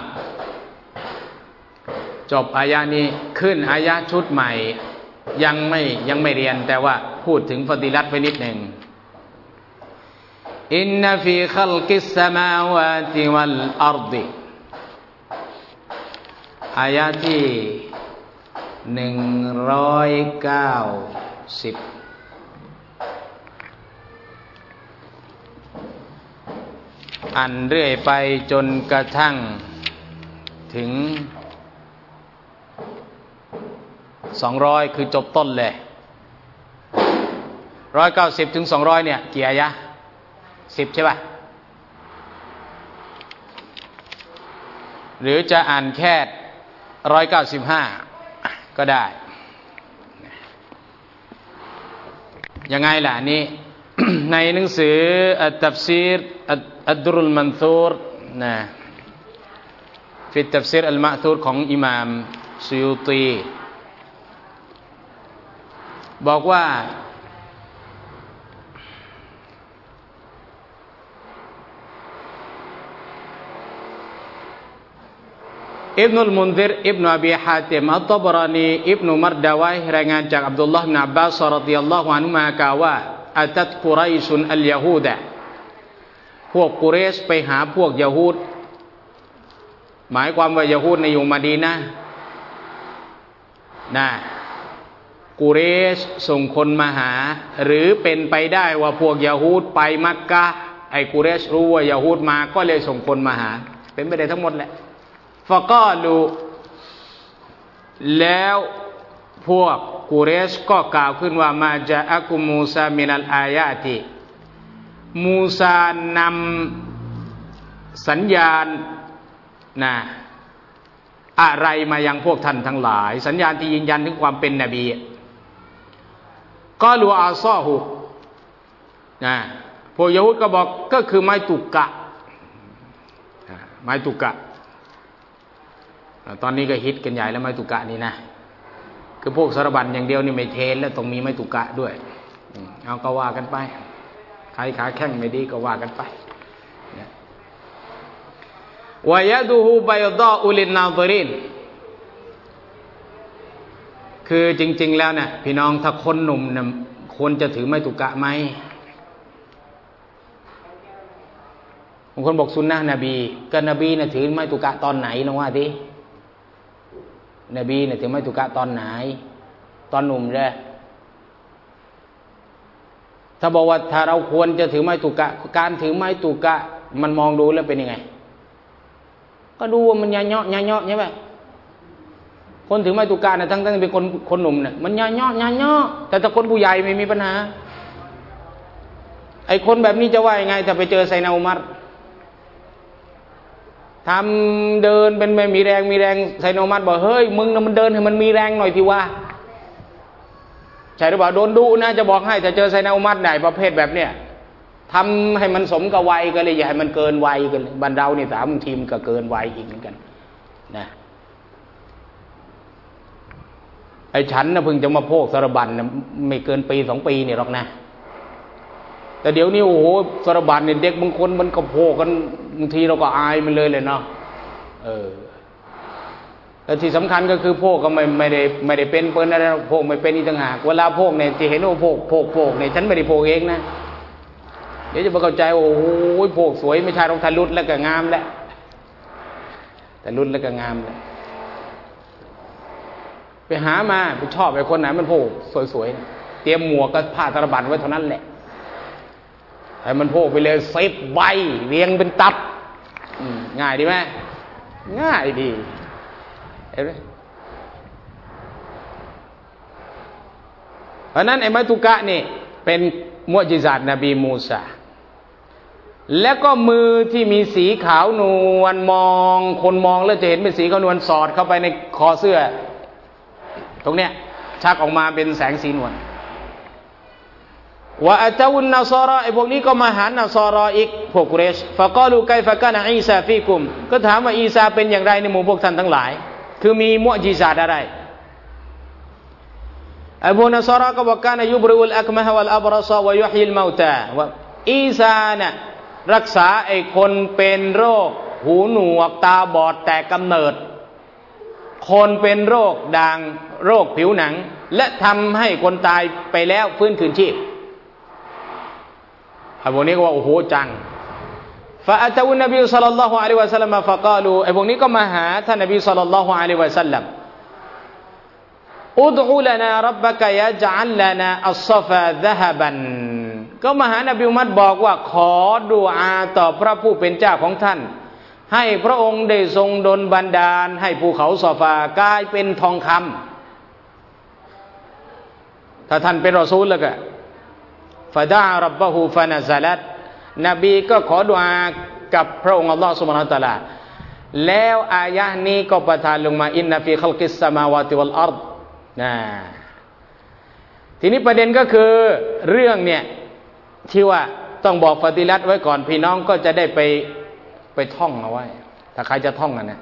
จบอายะนี้ขึ้นอายะชุดใหม่ยังไม่ยังไม่เรียนแต่ว่าพูดถึงฟฎีลัตไปนิดหนึ่งอินนฟีคัลกิสสมาวาติวัลอัรฎิอายะที่หนึ่งร้อยเก้าสิบอันเรื่อยไปจนกระทั่งถึงสองร้อยคือจบต้นเลยร้อยเก้าสิบถึงสองร้อยเนี่ยกี่อายะสิบใช่ป่ะหรือจะอ่านแค่ร้อยเก้าสิบห้าก็ได้ยังไงล่ะนี่ ในหนังสืออัตตัฟซีรอัดดุรุลมันซูรนะฟิตัฟซีรอัลมะซูรของอิหม่ามซุยูตีบอกว่าอิบนุลมุนซิรอิบนุอบีฮาติมอัตตบรานีอิบนุมัรดาวายรายงานจากอับดุลลอฮ์บินอับบาสรฎิยัลลอฮุอันฮุมากล่าวว่าอะตัตกุไรชุนอัลยะฮูดะพวกกุเรชไปหาพวกยะฮูดหมายความว่ายะฮูดในอยู่มะดีนะห์นะกุเรชส่งคนมาหาหรือเป็นไปได้ว่าพวกยะฮูดไปมักกะฮ์ไอ้กุเรชรู้ว่ายะฮูดมาก็เลยส่งคนมาหาเป็นไปได้ทั้งหมดแหละฟะกาลูแล้วพวกกุเรชก็กล่าวขึ้นว่ามาจาอะกุมูซามินัลอายาติมูซานำสัญญาณนะอะไรมายังพวกท่านทั้งหลายสัญญาณที่ยืนยันถึงความเป็นนบีกอลูอาซอฮุนะพวกยะฮูดก็บอกก็คือไม้ตุกะไม้ตุกะตอนนี้ก็ฮิตกันใหญ่แล้วไม้ตุกะนี่นะคือพวกสารบัญอย่างเดียวนี่ไม่เทนแล้วต้องมีไม้ตุกะด้วยเอาก็ว่ากันไปใครขาแข้งไม่ดีก็ว่ากันไปวายะดูฮูบัยดออุลินนาซรินคือจริงๆแล้วเนี่ยพี่น้องถ้าคนหนุ่มเนี่ยควรจะถือไม้ตุกะไหมบางคนบอกซุนนะห์นบีก็นบีน่ะถือไม้ตุกะตอนไหนลองว่าดินบีเนี่ยถือไม้ตุกะตอนไหนตอนหนุ่มเลยถ้าบอกว่าถ้าเราควรจะถือไม้ตุกะการถือไม้ตุกะมันมองดูแล้วเป็นยังไงก็ดูว่ามันยาเนาะยาเนาะใช่ไหมคนถือไม้ตุกะเนี่ยทั้งทั้งเป็นคนคนหนุ่มเนี่ยมันยาเนาะยาเนาะแต่ถ้าคนผู้ใหญ่ไม่มีปัญหาไอ้คนแบบนี้จะว่ายังไงถ้าไปเจอไซนาอุมัรถทำเดินเป็นไม่มีแรงมีแรงไซโนมัสบอกเฮ้ยมึงน่ะมันเดินให้มันมีแรงหน่อยทีว่าใช่หรือเปล่าโดนดุนะจะบอกให้แต่เจอไซโนมัสไหนประเภทแบบเนี้ยทำให้มันสมกับวัยกันเลยอย่าให้มันเกินวัยกันเลยบรรดาเนี่ยสามทีมก็เกินวัยอีกเหมือนกันนะไอ้ฉันนะเพิ่งจะมาโพกสารบัญนะไม่เกินปีสองปีนี่หรอกนะแต่เดี๋ยวนี้โอ้โหสารบัญเนี่ยเด็กบางคนมันก็โพกกันบางทีเราก็อายมันเลยเลยเนาะเออแต่ที่สำคัญก็คือโพกก็ไม่ไม่ได้ไม่ได้เป็นเปิ้นอะไรโพกไม่เป็นอีกต่างหากเวลาโพกเนี่ยที่เห็นว่าโพกโพกโพกเนี่ยฉันไม่ได้โพกเองนะเดี๋ยวจะมาเข้าใจโอ้โหโพกสวยไม่ใช่รองทะลุแล้วก็งามแล้วแต่รุ่นแล้วก็งามแล้วไปหามาไปชอบไอ้คนไหนมันโพกสวยๆเตรียมหมวกกับผ้าตะบันไว้เท่านั้นแหละแต่มันโพกไปเลยเซฟใบเรียงเป็นตับง่ายดีไหมง่ายดีเห็นไหมเพราะนั้นไอ้มัตุกะนี่เป็นมุอ์ญิซาตนบีมูซาแล้วก็มือที่มีสีขาวนวลมองคนมองแล้วจะเห็นเป็นสีขาวนวลสอดเข้าไปในคอเสื้อตรงเนี้ยชักออกมาเป็นแสงสีนวลว่าอัตวุนนัสรอไอ้พวกนี้ก็มาหานัสรออีกพวกกุเรชฟะกาลูไกฟะกานะอีซาฟีกุมก็ถามว่าอีซาเป็นอย่างไรในหมู่พวกท่านทั้งหลายคือมีมุอ์ญิซาตอะไรไอ้พวกนัสรอก็บอกการยุบรุลอักมะฮะวัลอับรซะวะยุฮยิลเมาตาว่าอีซาน่ะรักษาไอ้คนเป็นโรคหูหนวกตาบอดแต่กำเนิดคนเป็นโรคด่างโรคผิวหนังและทำให้คนตายไปแล้วฟื้นคืนชีพไอ้พวกนี้ก็ว่าโอ้โหจังฟะอะตะวุนนบีศ็อลลัลลอฮุอะลัยฮิวะซัลลัมฟะกาลูไอ้พวกนี้ก็มาหาท่านนบีศ็อลลัลลอฮุอะลัยฮิวะซัลลัมอุดอูลนาร็อบบะกะยะญะอัลลนาอัศฟาซะฮะบันก็มหานบีมุฮัมมัดบอกว่าขอดุอาต่อพระผู้เป็นเจ้าของท่านให้พระองค์ได้ทรงดลบันดาลให้ภูเขาซอฟากลายเป็นทองคำถ้าท่านเป็นรอซูลแล้วก็ฟะดะร็อบบะฮูฟะนะซะลัตนบีก็ขอดุอากับพระองค์อัลลอฮฺซุบฮานะฮูวะตะอาลาแล้วอายะห์นี้ก็ประทานลงมาอินนะฟีคัลกิสสมาวาติวัลอัรฎนะทีนี้ประเด็นก็คือเรื่องเนี่ยที่ว่าต้องบอกฟาติลัตไว้ก่อนพี่น้องก็จะได้ไปไปท่องเอาไว้ถ้าใครจะท่องกันนะ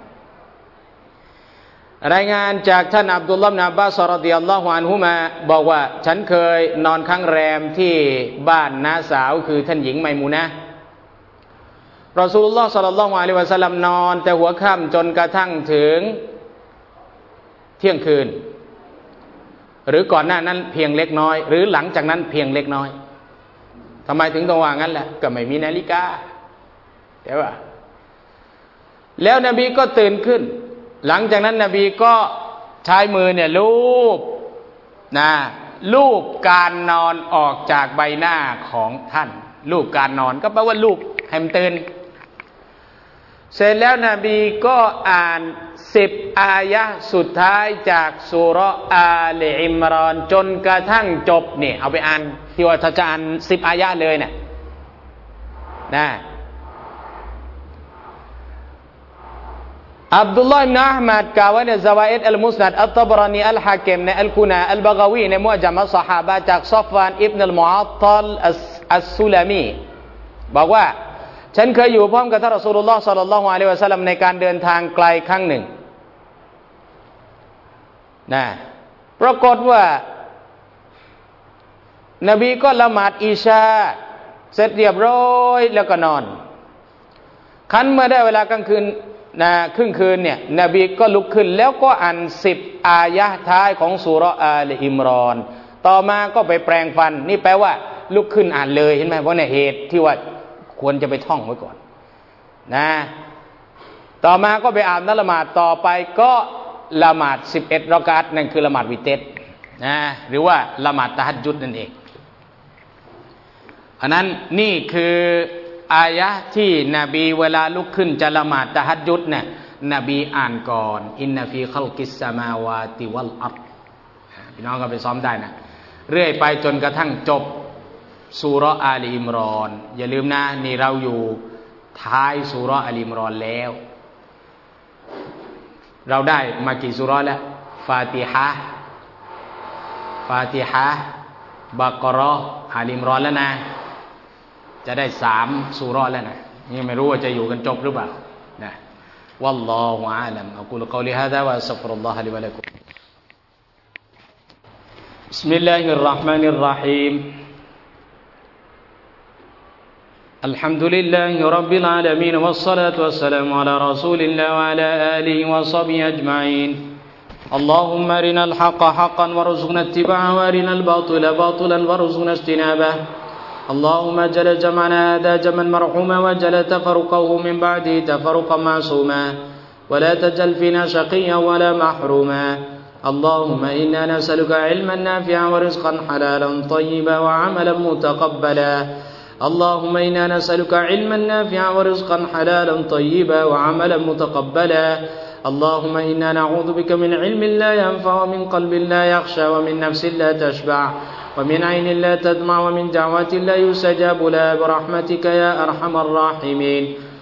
รายงานจากท่านอับดุลลอฮ์ อิบนุ อับบาส รอฎิยัลลอฮุอันฮุมาบอกว่าฉันเคยนอนค้างแรมที่บ้านน้าสาวคือท่านหญิงไมมูนะห์รอซูลุลลอฮ์ ศ็อลลัลลอฮุอะลัยฮิวะซัลลัมนอนแต่หัวค่ำจนกระทั่งถึงเที่ยงคืนหรือก่อนหน้านั้นเพียงเล็กน้อยหรือหลังจากนั้นเพียงเล็กน้อยทำไมถึงต้องว่างั้นล่ะก็ไม่มีนาฬิกาใช่ป่ะแล้วนบีก็ตื่นขึ้นหลังจากนั้นนบีก็ใช้มือเนี่ยลูบนะลูบการนอนออกจากใบหน้าของท่านลูบการนอนก็แปลว่าลูบให้มันตื่นเสร็จแล้วนบีก็อ่านสิบอายะห์สุดท้ายจากซูเราะห์อาลีอิมรอนจนกระทั่งจบเนี่ยเอาไปอ่านที่ว่าถ้าจะอ่านสิบอายะห์เลยเนี่ยนะอับดุลลอฮ์ อิบนุ อะห์มัดกล่าวว่าในซะวาอิดอัลมุสนัดอัตตะบรานีอัลฮากิมในอัลกุนาอัลบะกะวีในมุอ์ญะมอัศศอฮาบะห์จากซอฟวานอิบนุลมุอัฏฏอลอัสซุลามีบอกว่าฉันเคยอยู่พร้อมกับท่านรอซูลุลลอฮ์ ศ็อลลัลลอฮุอะลัยฮิวะซัลลัมในการเดินทางไกลครั้งหนึ่งนะปรากฏว่านบีก็ละหมาดอิชาเสร็จเรียบร้อยแล้วก็นอนคันเมื่อได้เวลากลางคืนนะครึ่งคืนเนี่ยนบีก็ลุกขึ้นแล้วก็อ่านสิบอายะห์ท้ายของซูเราะห์อาลอิมรอนต่อมาก็ไปแปรงฟันนี่แปลว่าลุกขึ้นอ่านเลยเห็นไหมเพราะในเหตุที่ว่าควรจะไปท่องไว้ก่อนนะต่อมาก็ไปอาบน้ำละหมาดต่อไปก็ละหมาดสิบเอ็ดรอกาตนั่นคือละหมาดวิเตรนะหรือว่าละหมาดตะฮัจญุดนั่นเองอันนั้นนี่คืออายะห์ที่นบีเวลาลุกขึ้นจะละหมาดตะฮัจญุดเนี่ยนบีอ่านก่อนอินนะฟีคัลกิสสมาวาติวัลอัรฎพี่น้องก็ไปซ้อมได้นะเรื่อยไปจนกระทั่งจบซูเราะห์อาลีอิมรอนอย่าลืมนะนี่เราอยู่ท้ายซูเราะห์อาลีอิมรอนแล้วเราได้มากี่ซูเราะห์แล้วฟาติฮะห์ฟาติฮะห์บักเราะห์อาล อิมรอนแล้วนะจะได้สามซูเราะห์แล้วนะนี่ไม่รู้ว่าจะอยู่กันจบหรือเปล่านะวัลลอฮุอาลัมอะกูลุกอลิฮาซาวะอัสตัฆฟิรุลลอฮะลิวะละกุมบิสมิลลาฮิรเราะห์มานิรเราะฮีมالحمد لله رب العالمين والصلاة والسلام على رسول الله وعلى آله وصحبه أجمعين اللهم أرنا الحق حقا وارزقنا اتباعه وأرنا الباطل باطلا وارزقنا اجتنابه اللهم اجعل جمعنا هذا جمعا مرحوما واجعل تفرقه من بعده تفرقا معصوما ولا تجعل فينا شقيا ولا محروما اللهم إنا نسألك علما نافعا ورزقا حلالا طيبا وعملا متقبلا اللهم إنا نسألك علما نافعا ورزقا حلالا طيبا وعملا متقبلا اللهم إنا نعوذ بك من علم لا ينفع ومن قلب لا يخشى ومن نفس لا تشبع ومن عين لا تدمع ومن دعوة لا يستجاب لها برحمتك يا أرحم الراحمين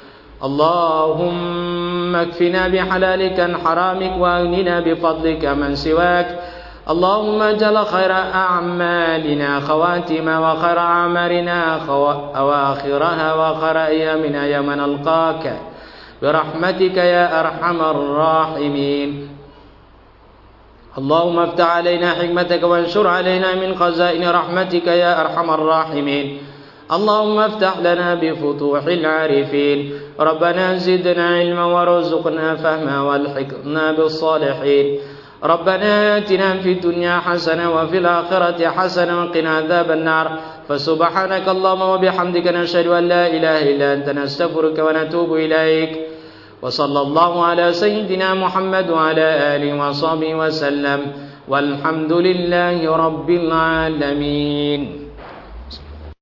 اللهم اكفنا بحلالك عن حرامك وأغننا بفضلك من سواك اللهم اجعل خير أعمالنا خواتما وخير أعمالنا أواخرها وخير أيامنا يوم نلقاك برحمتك يا أرحم الراحمين اللهم افتح علينا حكمتك وانشر علينا من خزائن رحمتك يا أرحم الراحمين اللهم افتح لنا بفتوح العارفين ربنا زدنا علما وارزقنا فهما والحقنا بالصالحين ربنا آتنا في الدنيا حسنة وفي الآخرة حسنة وقنا عذاب النار فسبحانك اللهم وبحمدك نشهد أن لا إله إلا أنت نستغفرك ونتوب إليك وصلى الله على سيدنا محمد وعلى آله وصحبه وسلم والحمد لله رب العالمين